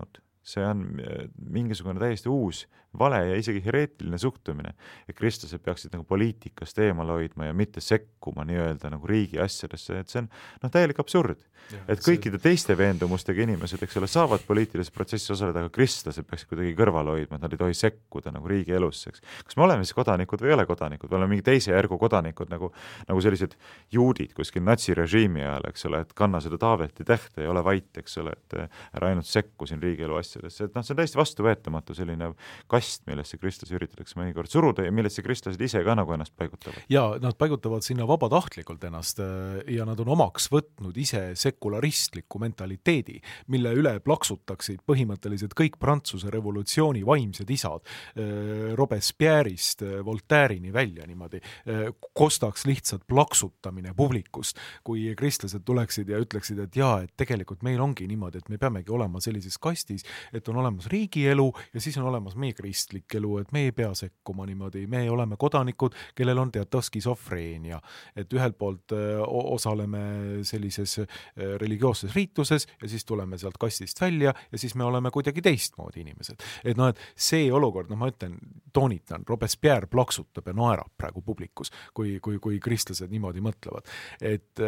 C: see on mingisugune täiesti uus, vale ja isegi hereetiline suhtumine, et kristlased peaksid nagu poliitikast eemale hoidma ja mitte sekkuma nii-öelda nagu riigi asjadesse, et see on täielik absurd. Et kõikide teiste veendumustega inimesed, eks ole, saavad poliitilises protsessis osaleda, aga kristlased peaksid kuidagi kõrvale hoidma, et nad ei tohi sekkuda nagu riigi elusse. Kas me oleme siis kodanikud või ei ole kodanikud, või oleme mingi teise järgu kodanikud nagu sellised juudid kuskil natsirežiimi ajal, eks ole, et kanna seda Taaveti tähte ja ole vait, eks ole, et ära ainult sekku siin riigielu asjadesse, et see on täiesti vastuvõetamatu selline kast, millesse kristlasi üritatakse mõnikord suruda ja millesse kristlased ise ka nagu ennast paigutavad.
B: Ja nad paigutavad sinna vabatahtlikult ennast ja nad on omaks võtnud ise sekularistliku mentaliteedi, mille üle plaksutaksid põhimõtteliselt kõik Prantsuse revolutsiooni vaimsed isad, Robespierre'ist Voltaire'ini välja niimoodi, kostaks lihtsalt plaksutamine publikust, kui kristlased tuleksid ja ütleksid, et jaa, et tegelikult meil ongi niimoodi, et me peamegi olema sellises kastis, et on olemas riigielu ja siis on olemas meie kristlik elu, et me ei pea sekkuma niimoodi, me oleme kodanikud, kellel on teatav skisofreenia, et ühelt poolt osaleme sellises religioosses riituses ja siis tuleme sealt kastist välja ja siis me oleme kuidagi teistmoodi inimesed. Et et see olukord, ma ütlen, toonitan, Robespierre plaksutab ja naerab praegu publikus, kui kristlased niimoodi mõtlevad. Et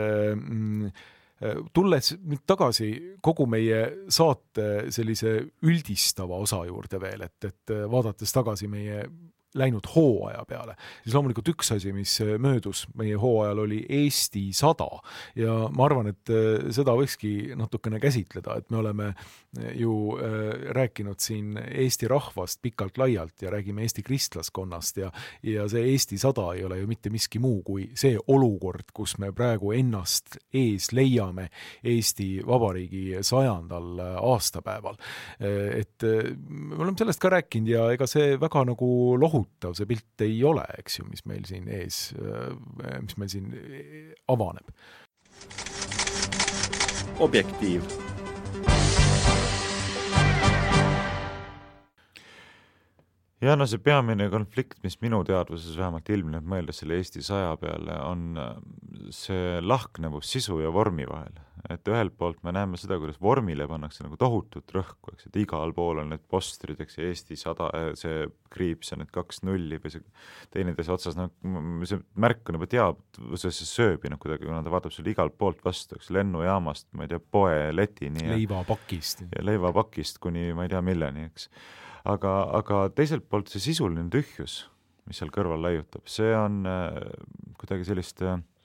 B: tulles nüüd tagasi kogu meie saate sellise üldistava osa juurde veel, et vaadates tagasi meie läinud hooaja peale, siis loomulikult üks asi, mis möödus meie hooajal oli Eesti 100 ja ma arvan, et seda võikski natukene käsitleda, et me oleme ju rääkinud siin Eesti rahvast pikalt laialt ja räägime Eesti kristlaskonnast ja see Eesti 100 ei ole ju mitte miski muu kui see olukord, kus me praegu ennast ees leiame Eesti Vabariigi 100. aastapäeval. Et me oleme sellest ka rääkinud ja ega see väga nagu lohutav see pilt ei ole, eks ju, mis meil siin ees, mis meil siin avaneb.
A: Objektiiv.
C: Ja see peamine konflikt, mis minu teadvuses vähemalt ilmneb mõeldes selle Eesti 100 peale, on see lahknevus sisu ja vormi vahel. Et ühelt poolt me näeme seda, kuidas vormile pannakse nagu tohutut rõhku, eks, et igal pool on need postrid, eks, Eesti 100, see kriips ja need 2 nulli või see teineteise otsas, see märk on juba teab, see sööbi kuidagi, kuna ta vaatab sulle igalt poolt vastu, eks, lennujaamast, ma ei tea, poe letini. Leivapakist kuni ma ei tea milleni, eks. Aga teiselt poolt see sisuline tühjus, mis seal kõrval laiutab, see on kuidagi sellist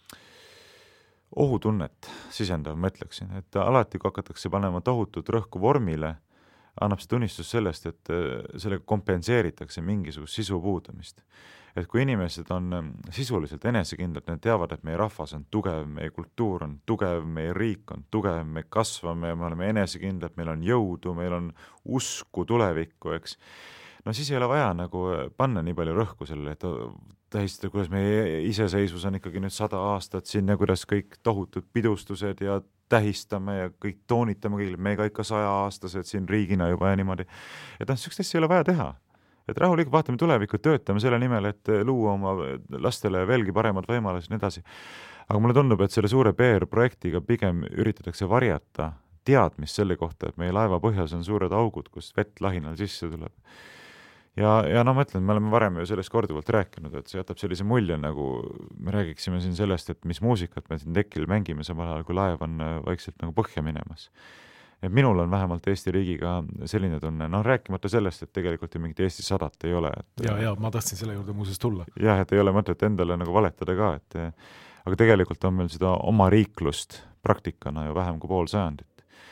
C: ohutunnet sisendav, ma ütleksin, et alati, kui hakatakse panema tohutut rõhku vormile, annab see tunnistus sellest, et sellega kompenseeritakse mingisugust sisu puudumist. Et kui inimesed on sisuliselt enesekindlad, need teavad, et meie rahvas on tugev, meie kultuur on tugev, meie riik on tugev, me kasvame, me oleme enesekindlad, meil on jõudu, meil on usku tulevikku, eks. No siis ei ole vaja nagu panna nii palju rõhku sellele, et tähistada, kuidas meie iseseisvus on ikkagi nüüd 100 aastat siin ja kuidas kõik tohutud pidustused ja tähistame ja kõik toonitame kõigile, me ka ikka 100-aastased siin riigina juba ja niimoodi. Et sellist asja ei ole vaja teha. Et rahulikult vaatame tulevikku, töötame selle nimel, et luua oma lastele veelgi paremad võimalused ja nii edasi. Aga mulle tundub, et selle suure PR-projektiga pigem üritatakse varjata teadmist selle kohta, et meie laeva põhjas on suured augud, kus vett lahinal sisse tuleb. Ja ma mõtlen, me oleme varem ju sellest korduvalt rääkinud, et see jätab sellise mulje, nagu me räägiksime siin sellest, et mis muusikat me siin tekil mängime samal ajal, kui laev on vaikselt nagu põhja minemas. Et minul on vähemalt Eesti riigiga selline tunne, rääkimata sellest, et tegelikult ju mingit Eesti 100 ei ole.
B: Ja ma tahtsin selle juurde muuses tulla.
C: Jah, et ei ole mõtet endale nagu valetada ka, aga tegelikult on meil seda oma riiklust praktikana ju vähem kui pool sajandit.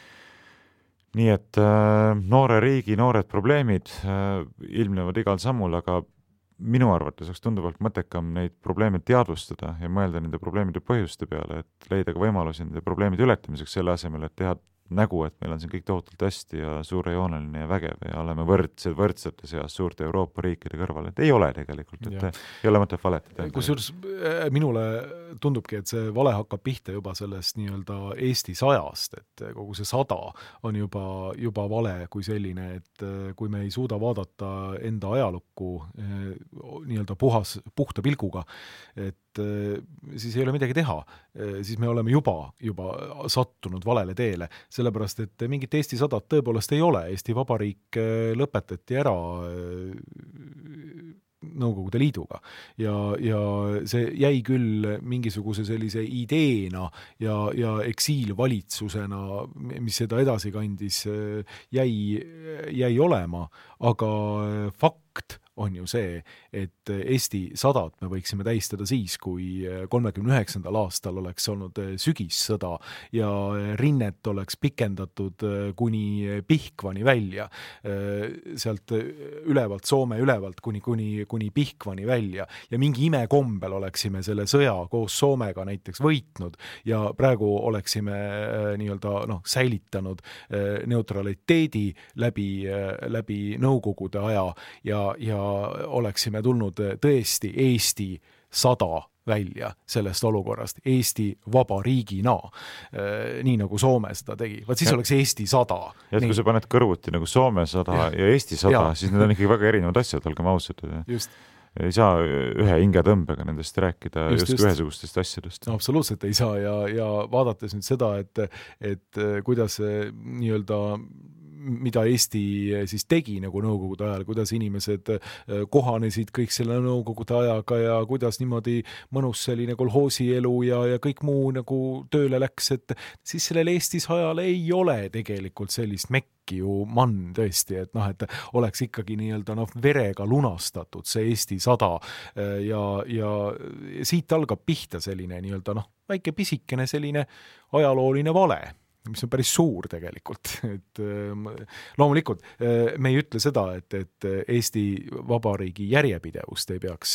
C: Nii et noore riigi noored probleemid ilmnevad igal sammul, aga minu arvates oleks tunduvalt mõttekam neid probleeme teadvustada ja mõelda nende probleemide põhjuste peale, et leida ka võimalusi nende probleemide ületamiseks selle asemel, et teha nägu, et meil on siin kõik tohutult hästi ja suurejooneline ja vägev ja oleme võrdsete seas suurte Euroopa riikide kõrval, et ei ole tegelikult, et ei ole mõtet valetada.
B: Kusjuures minule tundubki, et see vale hakkab pihta juba sellest nii-öelda Eesti 100-st, et kogu see 100 on juba vale kui selline, et kui me ei suuda vaadata enda ajalukku nii-öelda puhta pilguga, et siis ei ole midagi teha, siis me oleme juba sattunud valele teele, sellepärast et mingit Eesti 100 tõepoolest ei ole, Eesti Vabariik lõpetati ära Nõukogude Liiduga ja see jäi küll mingisuguse sellise ideena ja eksiilvalitsusena, mis seda edasi kandis, jäi olema, aga fakt on ju see, et Eesti 100 me võiksime tähistada siis, kui 39. aastal oleks olnud sügissõda ja rinnet oleks pikendatud kuni Pihkvani välja, sealt ülevalt, Soome ülevalt kuni Pihkvani välja ja mingi imekombel oleksime selle sõja koos Soomega näiteks võitnud ja praegu oleksime nii-öelda säilitanud neutraliteedi läbi Nõukogude aja ja oleksime tulnud tõesti Eesti 100 välja sellest olukorrast, Eesti vabariigina, nii nagu Soome seda tegi. Vaat siis oleks Eesti 100.
C: Ja kui sa paned kõrvuti nagu Soome 100 ja Eesti 100, siis need on ikkagi väga erinevad asjad, olgem ausad.
B: Just.
C: Ei saa ühe hingetõmbega nendest rääkida just ühesugustest asjadest.
B: No, absoluutselt ei saa ja vaadates nüüd seda, et kuidas nii-öelda mida Eesti siis tegi nagu Nõukogude ajal, kuidas inimesed kohanesid kõik selle Nõukogude ajaga ja kuidas niimoodi mõnus selline kolhoosielu ja kõik muu nagu tööle läks, et siis sellel Eestis ajal ei ole tegelikult sellist mekki ju mann tõesti, et et oleks ikkagi nii-öelda verega lunastatud see Eesti 100 ja siit algab pihta selline nii-öelda väike pisikene selline ajalooline vale, mis on päris suur tegelikult, et loomulikult me ei ütle seda, et Eesti Vabariigi järjepidevust ei peaks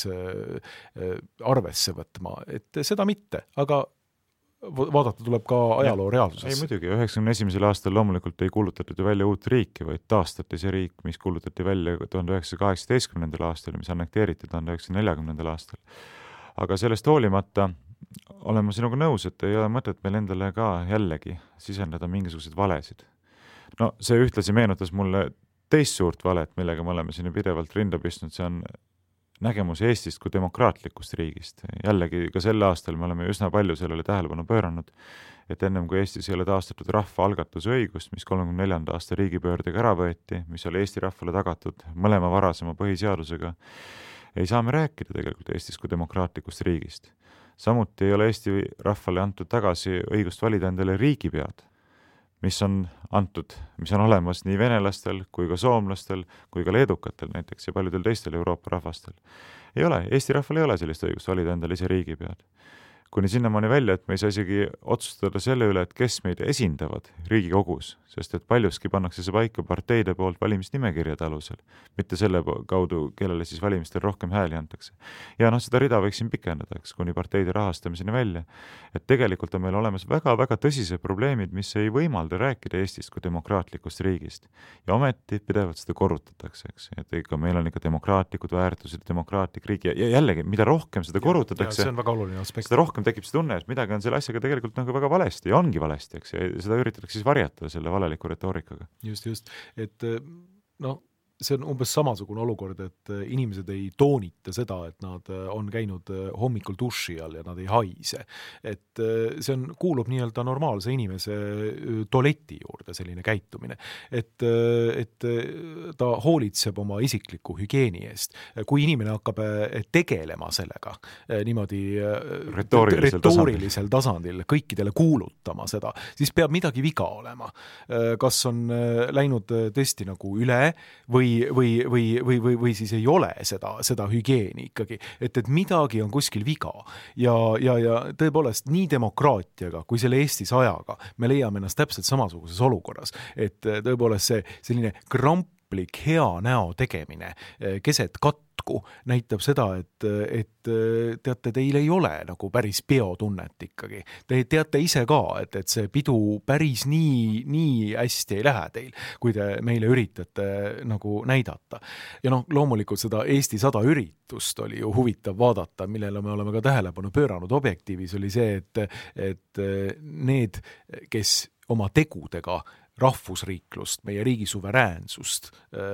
B: arvesse võtma, et seda mitte, aga vaadata tuleb ka ajaloo reaalsusesse.
C: Ei muidugi, 91. aastal loomulikult ei kuulutatud ju välja uut riiki, vaid taastati see riik, mis kuulutati välja 1918. aastal, mis annekteeriti 1940. aastal. Aga sellest hoolimata olen ma sinuga nõus, et ei ole mõtet meil endale ka jällegi sisendada mingisuguseid valesid. No see ühtlasi meenutas mulle teist suurt valet, millega me oleme siin pidevalt rinda pistnud, see on nägemus Eestist kui demokraatlikust riigist. Jällegi ka sel aastal me oleme üsna palju sellele tähelepanu pööranud, et ennem kui Eestis ei ole taastatud rahva algatusõigust, mis 34. aasta riigipöördega ära võeti, mis oli Eesti rahvale tagatud mõlema varasema põhiseadusega, ei saa me rääkida tegelikult Eestis kui demokraatlikust riigist. Samuti ei ole Eesti rahvale antud tagasi õigust valida endale riigipead, mis on olemas nii venelastel kui ka soomlastel kui ka leedukatel näiteks ja paljudel teistel Euroopa rahvastel. Ei ole, Eesti rahval ei ole sellist õigust valida endale ise riigipead. Kuni sinnamaani välja, et me ei saa isegi otsustada selle üle, et kes meid esindavad Riigikogus, sest et paljuski pannakse see paika parteide poolt valimisnimekirjade alusel, mitte selle kaudu, kellele siis valimistel rohkem hääli antakse. Ja seda rida võiksin pikendada, kuni parteide rahastamiseni välja, et tegelikult on meil olemas väga-väga tõsised probleemid, mis ei võimalda rääkida Eestist kui demokraatlikust riigist. Ja ometi pidevalt seda korrutatakse, et ikka meil on ikka demokraatlikud väärtused, demokraatlik riik ja jällegi, mida rohkem seda korrutatakse,
B: see on väga oluline aspekt.
C: Seda rohkem tekib see tunne, et midagi on selle asjaga tegelikult väga valesti ja ongi valesti, eks, ja seda üritatakse siis varjata selle valeliku retoorikaga.
B: Just, et see on umbes samasugune olukord, et inimesed ei toonita seda, et nad on käinud hommikul duši all ja nad ei haise. Et see kuulub nii-öelda normaalse inimese tualeti juurde selline käitumine. Et ta hoolitseb oma isikliku hügieeni eest. Kui inimene hakkab tegelema sellega niimoodi retoorilisel tasandil kõikidele kuulutama seda, siis peab midagi viga olema. Kas on läinud tõesti nagu üle või siis ei ole seda hügieeni ikkagi, et midagi on kuskil viga ja tõepoolest nii demokraatiaga kui selle Eesti 100-ga me leiame ennast täpselt samasuguses olukorras, et tõepoolest see selline lõplik hea näo tegemine keset katku näitab seda, et teate, teil ei ole nagu päris peotunnet ikkagi. Te teate ise ka, et see pidu päris nii hästi ei lähe teil, kui te meile üritate nagu näidata. Ja loomulikult seda Eesti 100 üritust oli ju huvitav vaadata, millele me oleme ka tähelepanu pööranud Objektiivis, oli see, et need, kes oma tegudega rahvusriiklust, meie riigi suveräänsust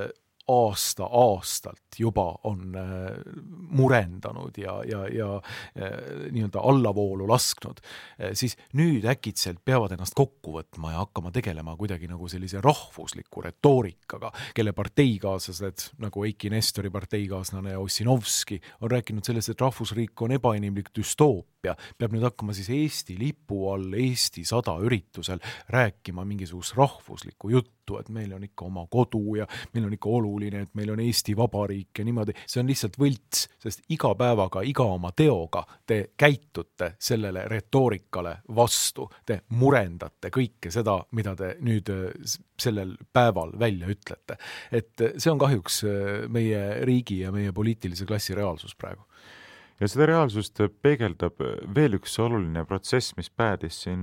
B: aastalt juba on murendanud ja nii-öelda allavoolu lasknud, siis nüüd äkitselt peavad ennast kokku võtma ja hakkama tegelema kuidagi nagu sellise rahvusliku retoorikaga, kelle parteikaaslased, nagu Eiki Nestori parteikaaslane ja Ossinovski, on rääkinud sellest, et rahvusriik on ebainimlik düstoopia, peab nüüd hakkama siis Eesti lipu all Eesti 100 üritusel rääkima mingisugust rahvuslikku juttu, et meil on ikka oma kodu ja meil on ikka oluline, et meil on Eesti Vabariik ja niimoodi. See on lihtsalt võlts, sest iga päevaga, iga oma teoga te käitute sellele retoorikale vastu. Te murendate kõike seda, mida te nüüd sellel päeval välja ütlete. Et see on kahjuks meie riigi ja meie poliitilise klassi reaalsus praegu.
C: Ja seda reaalsust peegeldab veel üks oluline protsess, mis päädis siin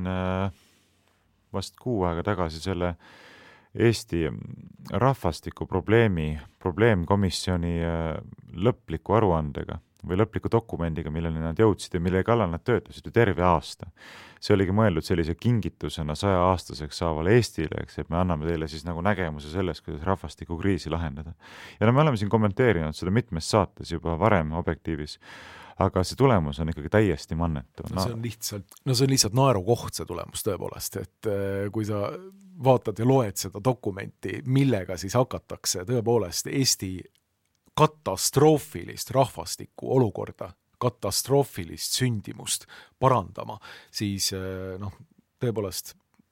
C: vast kuu aega tagasi selle Eesti rahvastiku probleemkomisjoni lõpliku aruandega või lõpliku dokumendiga, millele nad jõudsid ja mille kallal nad töötasid ju terve aasta. See oligi mõeldud sellise kingitusena 100-aastaseks saavale Eestile, eks, et me anname teile siis nagu nägemuse sellest, kuidas rahvastikukriisi lahendada. Ja me oleme siin kommenteerinud seda mitmes saates juba varem Objektiivis, aga see tulemus on ikkagi täiesti mannetu.
B: See on lihtsalt naerukoht see tulemus tõepoolest, et kui sa vaatad ja loed seda dokumenti, millega siis hakatakse tõepoolest Eesti katastroofilist rahvastiku olukorda, katastroofilist sündimust parandama, siis tõepoolest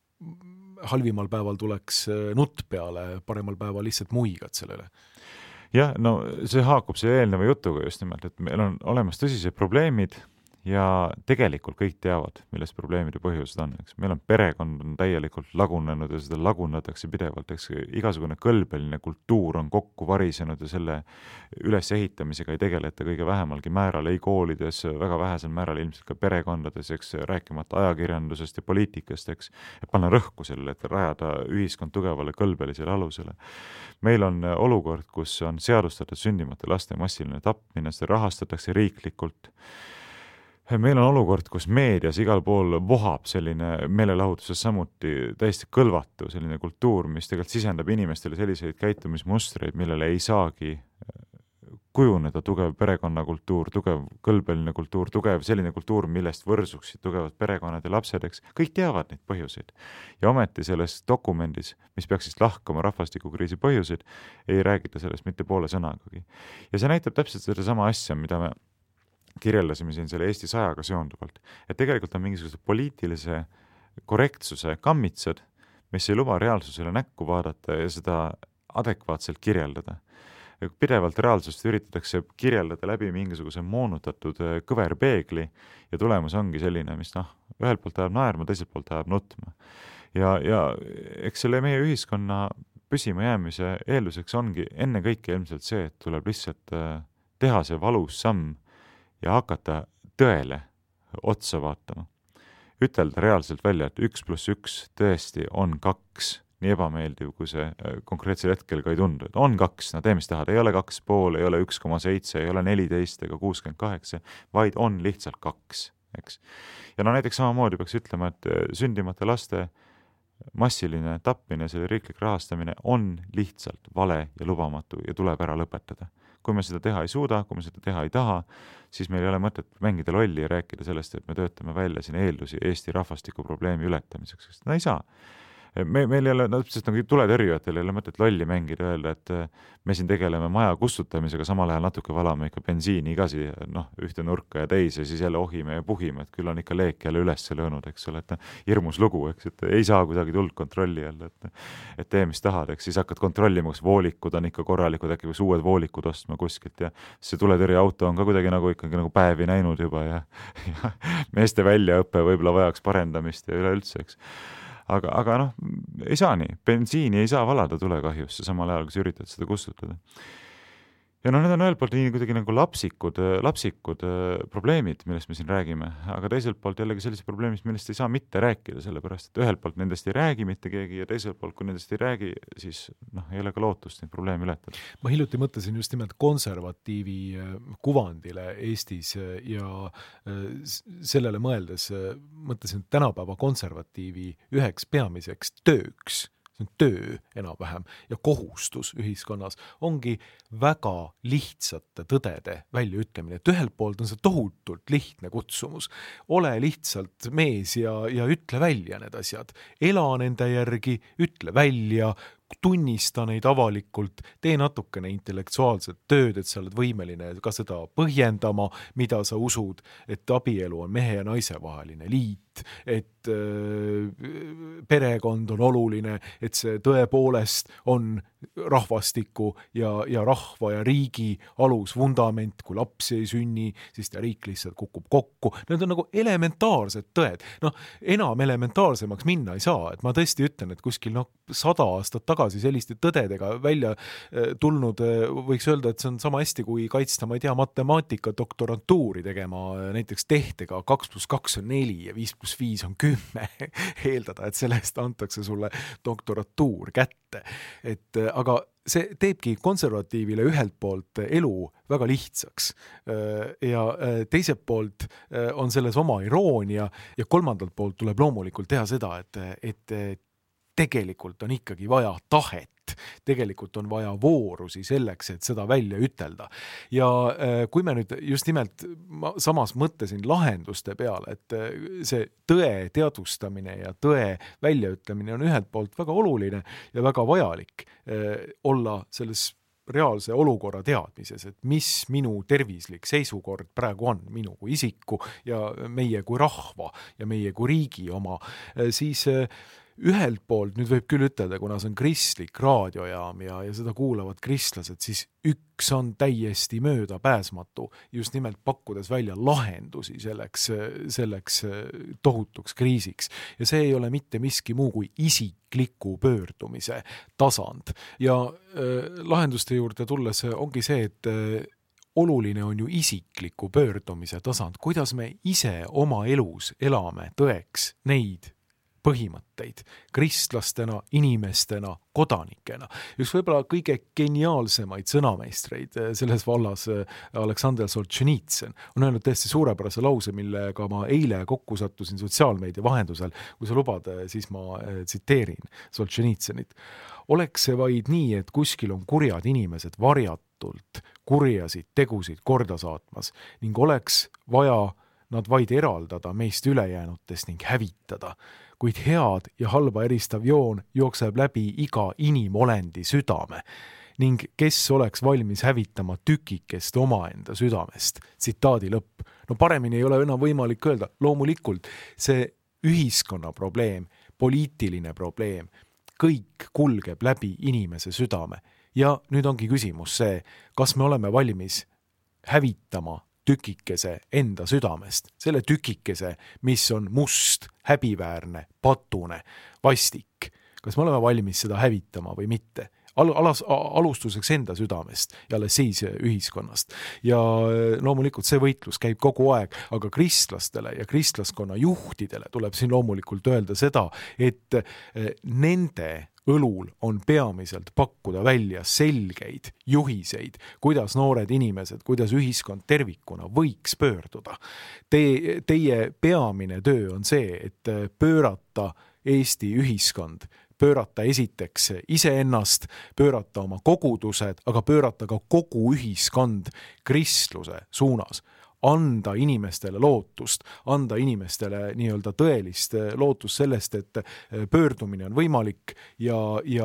B: halvimal päeval tuleks nutt peale, paremal päeval lihtsalt muigad sellele.
C: Jah, see haakub see eelneva jutuga just nimelt, et meil on olemas tõsised probleemid ja tegelikult kõik teavad, milles probleemide põhjused on. Eks. Meil on perekond on täielikult lagunenud ja seda lagunatakse pidevalt. Eks. Igasugune kõlbeline kultuur on kokku varisenud ja selle ülesehitamisega ei tegeleta kõige vähemalgi määral, ei koolides, väga vähesel määral ilmselt ka perekondades, eks, rääkimata ajakirjandusest ja poliitikast, eks, et panna rõhku sellele, et rajada ühiskond tugevale kõlbelisele alusele. Meil on olukord, kus on seadustatud sündimata laste massiline tapmine, seda rahastatakse riiklikult. Meil on olukord, kus meedias igal pool vohab selline meelelahutuses samuti täiesti kõlvatu selline kultuur, mis tegelikult sisendab inimestele selliseid käitumismustreid, millele ei saagi kujuneda tugev perekonnakultuur, tugev kõlbeline kultuur, tugev selline kultuur, millest võrsuksid tugevad perekonnad ja lapsed, eks. Kõik teavad neid põhjuseid. Ja ometi selles dokumendis, mis peaks siis lahkama rahvastikukriisi põhjuseid, ei räägita sellest mitte poole sõnagagi. Ja see näitab täpselt seda sama asja, mida me kirjeldasime siin selle Eesti 100-ga seonduvalt, et tegelikult on mingisuguse poliitilise korrektsuse kammitsad, mis ei luba reaalsusele näkku vaadata ja seda adekvaatselt kirjeldada. Pidevalt reaalsust üritatakse kirjeldada läbi mingisuguse moonutatud kõverpeegli ja tulemus ongi selline, mis ühelt poolt ajab naerma, teiselt poolt ajab nutma. Ja eks selle meie ühiskonna püsima jäämise eelduseks ongi enne kõike ilmselt see, et tuleb lihtsalt teha see valus samm ja hakata tõele otsa vaatama. Ütelda reaalselt välja, et 1 + 1 tõesti on 2, nii ebameeldiv, kui see konkreetsel hetkel ka ei tundu. Et on 2, tee mis tahad, ei ole 2,5, ei ole 1,7, ei ole 14 ega 68, vaid on lihtsalt 2. Eks. Ja näiteks samamoodi peaks ütlema, et sündimata laste massiline tapmine, selle riiklik rahastamine on lihtsalt vale ja lubamatu ja tuleb ära lõpetada. Kui me seda teha ei suuda, kui me seda teha ei taha, siis meil ei ole mõtet mängida lolli ja rääkida sellest, et me töötame välja siin eeldusi Eesti rahvastiku probleemi ületamiseks, sest ei saa. Meil ei ole, täpselt nagu tuletõrjujatel ei ole mõtet lolli mängida, öelda, et me siin tegeleme maja kustutamisega, samal ajal natuke valame ikka bensiini igasi, ühte nurka ja teise, siis jälle ohime ja puhime, et küll on ikka leek jälle üles löönud, eks ole, et hirmus lugu, eks, et ei saa kuidagi tuld kontrolli jälle, et tee mis tahad, eks, siis hakkad kontrollima, kas voolikud on ikka korralikud, äkki võiks uued voolikud ostma kuskilt ja see tuletõrjeauto on ka kuidagi nagu ikkagi nagu päevi näinud juba ja meeste väljaõppe võib-olla vajaks parendamist ja üleüldse, eks. aga noh, ei saa nii, bensiini ei saa valada tulekahjusse samal ajal, kui sa üritad seda kustutada. Ja noh, need on ühelt poolt nii kuidagi nagu lapsikud probleemid, millest me siin räägime, aga teiselt poolt jällegi sellised probleemid, millest ei saa mitte rääkida, sellepärast et ühelt poolt nendest ei räägi mitte keegi ja teiselt poolt, kui nendest ei räägi, siis ei ole ka lootust neid probleeme ületada.
B: Ma hiljuti mõtlesin just nimelt konservatiivi kuvandile Eestis ja sellele mõeldes mõtlesin, et tänapäeva konservatiivi üheks peamiseks tööks, see on töö enam-vähem ja kohustus ühiskonnas, ongi väga lihtsate tõdede väljaütlemine, et ühelt poolt on see tohutult lihtne kutsumus, ole lihtsalt mees ja ütle välja need asjad, ela nende järgi, ütle välja, tunnista neid avalikult, tee natukene intellektuaalset tööd, et sa oled võimeline ka seda põhjendama, mida sa usud, et abielu on mehe ja naise vaheline liit, et perekond on oluline, et see tõepoolest on rahvastiku ja rahva ja riigi alus, vundament, kui lapsi ei sünni, siis ta riik lihtsalt kukub kokku. Need on nagu elementaarsed tõed. Enam elementaarsemaks minna ei saa, et ma tõesti ütlen, et kuskil 100 aastat tagasi selliste tõdedega välja tulnud, võiks öelda, et see on sama hästi kui kaitsta, ma ei tea, matemaatika doktorantuuri tegema näiteks tehtega 2+2 on 4 ja 5+5 on 10 eeldada, et sellest antakse sulle doktoratuur kätte. Aga see teebki konservatiivile ühelt poolt elu väga lihtsaks ja teiselt poolt on selles oma iroonia ja kolmandalt poolt tuleb loomulikult teha seda, et tegelikult on ikkagi vaja tahet, tegelikult on vaja voorusi selleks, et seda välja ütelda. Ja kui me nüüd just nimelt samas mõtlesin lahenduste peale, et see tõe teadvustamine ja tõe väljaütlemine on ühelt poolt väga oluline ja väga vajalik olla selles reaalse olukorra teadmises, et mis minu tervislik seisukord praegu on, minu kui isiku ja meie kui rahva ja meie kui riigi oma, siis ühelt poolt nüüd võib küll ütelda, kuna see on kristlik raadiojaam ja seda kuulavad kristlased, siis üks on täiesti möödapääsmatu, just nimelt pakkudes välja lahendusi selleks tohutuks kriisiks. Ja see ei ole mitte miski muu kui isikliku pöördumise tasand. Ja lahenduste juurde tulles ongi see, et oluline on ju isikliku pöördumise tasand, kuidas me ise oma elus elame tõeks neid põhimõtteid kristlastena, inimestena, kodanikena. Üks võib-olla kõige geniaalsemaid sõnameistreid selles vallas Aleksandr Solženitsyn on öelnud tõesti suurepärase lause, millega ma eile kokku sattusin sotsiaalmeedia vahendusel. Kui sa lubad, siis ma tsiteerin Solženitsynit. Oleks see vaid nii, et kuskil on kurjad inimesed varjatult kurjasid tegusid korda saatmas ning oleks vaja nad vaid eraldada meist ülejäänutest ning hävitada, kuid head ja halba eristav joon jookseb läbi iga inimolendi südame ning kes oleks valmis hävitama tükikest omaenda südamest. Tsitaadi lõpp. Paremini ei ole enam võimalik öelda. Loomulikult see ühiskonna probleem, poliitiline probleem, kõik kulgeb läbi inimese südame. Ja nüüd ongi küsimus see, kas me oleme valmis hävitama tükikese enda südamest, selle tükikese, mis on must, häbiväärne, patune, vastik. Kas me oleme valmis seda hävitama või mitte? Alustuseks enda südamest ja alles siis ühiskonnast. Ja loomulikult see võitlus käib kogu aeg, aga kristlastele ja kristlaskonna juhtidele tuleb siin loomulikult öelda seda, et nende õlul on peamiselt pakkuda välja selgeid juhiseid, kuidas noored inimesed, kuidas ühiskond tervikuna võiks pöörduda. Teie peamine töö on see, et pöörata Eesti ühiskond, pöörata esiteks iseennast, pöörata oma kogudused, aga pöörata ka kogu ühiskond kristluse suunas. Anda inimestele lootust, anda inimestele nii-öelda tõelist lootust sellest, et pöördumine on võimalik ja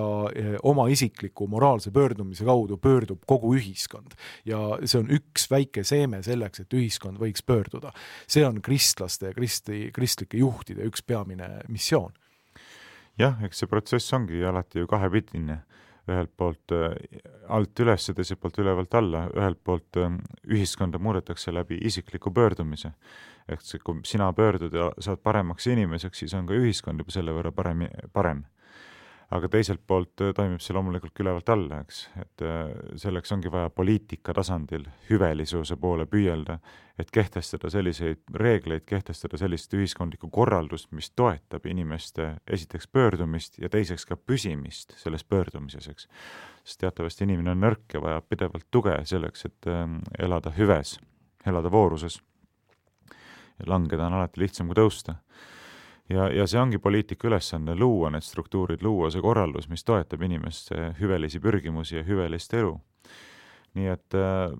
B: oma isikliku moraalse pöördumise kaudu pöördub kogu ühiskond. Ja see on üks väike seeme selleks, et ühiskond võiks pöörduda. See on kristlaste ja kristlike juhtide üks peamine missioon.
C: Jah, eks see protsess ongi alati ju kahepidine. ühelt poolt alt üles ja teiselt poolt ülevalt alla. Ühelt poolt ühiskonda muudetakse läbi isikliku pöördumise. Ehk see, kui sina pöördud ja saad paremaks inimeseks, siis on ka ühiskond juba selle võrra parem. Aga teiselt poolt toimib see loomulikult ülevalt alla, eks. Et selleks ongi vaja poliitika tasandil hüvelisuse poole püüelda, et kehtestada selliseid reegleid, kehtestada sellist ühiskondlikku korraldust, mis toetab inimeste esiteks pöördumist ja teiseks ka püsimist selles pöördumises, eks. Sest teatavasti inimene on nõrk ja vajab pidevalt tuge selleks, et elada hüves, elada vooruses. Ja langeda on alati lihtsam kui tõusta. Ja see ongi poliitika ülesanne, luua need struktuurid, luua see korraldus, mis toetab inimeste hüvelisi pürgimusi ja hüvelist elu. Nii et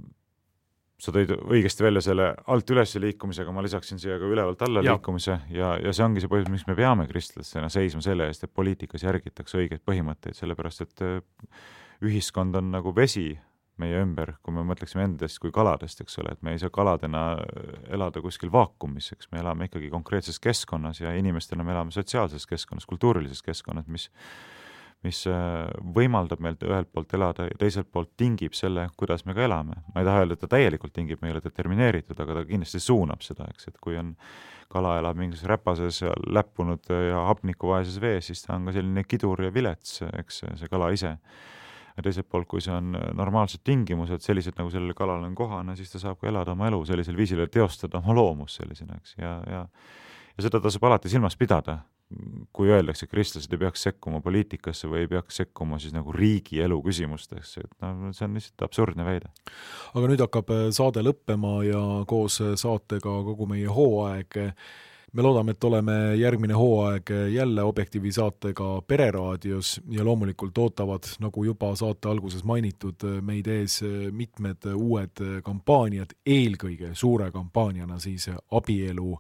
C: sa tõid õigesti välja selle alt üles liikumisega, ma lisaksin siia ka ülevalt alla liikumise ja see ongi see põhjus, miks me peame kristlastena seisma selle eest, et poliitikas järgitakse õigeid põhimõtteid, sellepärast et ühiskond on nagu vesi meie ümber, kui me mõtleksime endast kui kaladest, eks ole, et me ei saa kaladena elada kuskil vaakumis, eks me elame ikkagi konkreetses keskkonnas ja inimestena me elame sotsiaalses keskkonnas, kultuurilises keskkonnas, mis võimaldab meilt ühelt poolt elada ja teiselt poolt tingib selle, kuidas me ka elame. Ma ei taha öelda, et ta täielikult tingib, me ei ole determineeritud, aga ta kindlasti suunab seda, eks, et kui on kala elab mingis räpases ja läppunud ja hapnikuvaeses vees, siis ta on ka selline kidur ja vilets, eks see kala ise. Ja teiselt poolt, kui see on normaalsed tingimused, sellised nagu sellele kalal on kohane, siis ta saab ka elada oma elu sellisel viisil ja teostada oma loomus sellisena, eks. Ja seda tasub alati silmas pidada, kui öeldakse, et kristlased ei peaks sekkuma poliitikasse või ei peaks sekkuma siis nagu riigi elu küsimustesse, et no, see on lihtsalt absurdne väide.
B: Aga nüüd hakkab saade lõppema ja koos saatega kogu meie hooaeg. Me loodame, et oleme järgmine hooaeg jälle Objektiivi saatega Pereraadios ja loomulikult ootavad, nagu juba saate alguses mainitud, meid ees mitmed uued kampaaniad, eelkõige suure kampaaniana siis abielu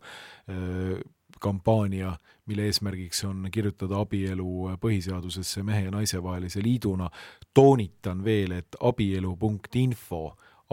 B: kampaania, mille eesmärgiks on kirjutada abielu põhiseadusesse mehe ja naise vahelise liiduna. Toonitan veel, et abielu.info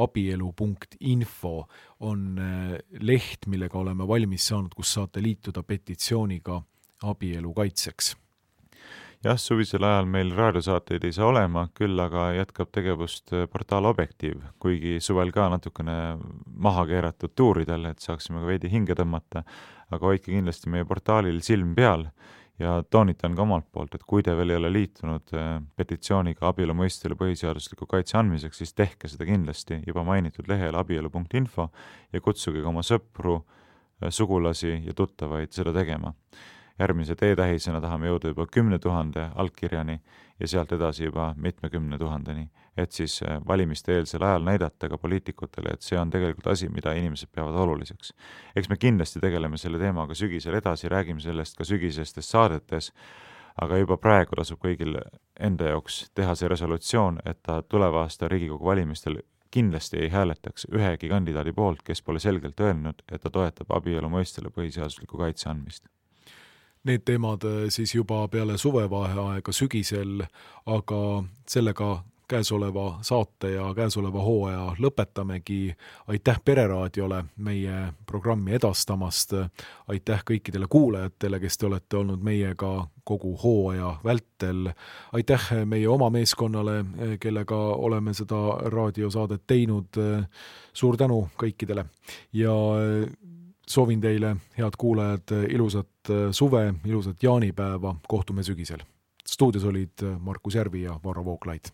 B: on leht, millega oleme valmis saanud, kus saate liituda petitsiooniga abielu kaitseks.
C: Jah, suvisel ajal meil raadiosaateid ei saa olema, küll aga jätkab tegevust portaal Objektiiv, kuigi suvel ka natukene maha keeratud tuuridel, et saaksime ka veidi hinge tõmmata, aga hoidke kindlasti meie portaalil silm peal ja toonitan ka omalt poolt, et kui te veel ei ole liitunud petitsiooniga abielu mõistele põhiseadusliku kaitse andmiseks, siis tehke seda kindlasti juba mainitud lehel abielu.info ja kutsuge ka oma sõpru, sugulasi ja tuttavaid seda tegema. Järgmise teetähisena tahame jõuda juba 10 000 allkirjani ja sealt edasi juba 70 000, et siis valimiste eelsel ajal näidata ka poliitikutele, et see on tegelikult asi, mida inimesed peavad oluliseks. Eks me kindlasti tegeleme selle teemaga sügisel edasi, räägime sellest ka sügisestes saadetes, aga juba praegu tasub kõigil enda jaoks teha see resolutsioon, et ta tuleva aasta Riigikogu valimistel kindlasti ei hääletaks ühegi kandidaadi poolt, kes pole selgelt öelnud, et ta toetab abielu mõistele põhiseadusliku kaitse andmist.
B: Need teemad siis juba peale suvevaheaega sügisel, aga sellega käesoleva saate ja käesoleva hooaja lõpetamegi. Aitäh Pereraadiole meie programmi edastamast. Aitäh kõikidele kuulajatele, kes te olete olnud meiega kogu hooaja vältel. Aitäh meie oma meeskonnale, kellega oleme seda raadiosaadet teinud. Suur tänu kõikidele ja soovin teile, head kuulajad, ilusat suve, ilusat jaanipäeva, kohtume sügisel. Stuudios olid Markus Järvi ja Varro Vooglaid.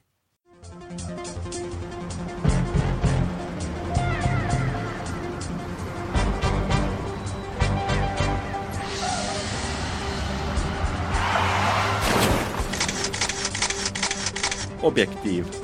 A: Objektiiv.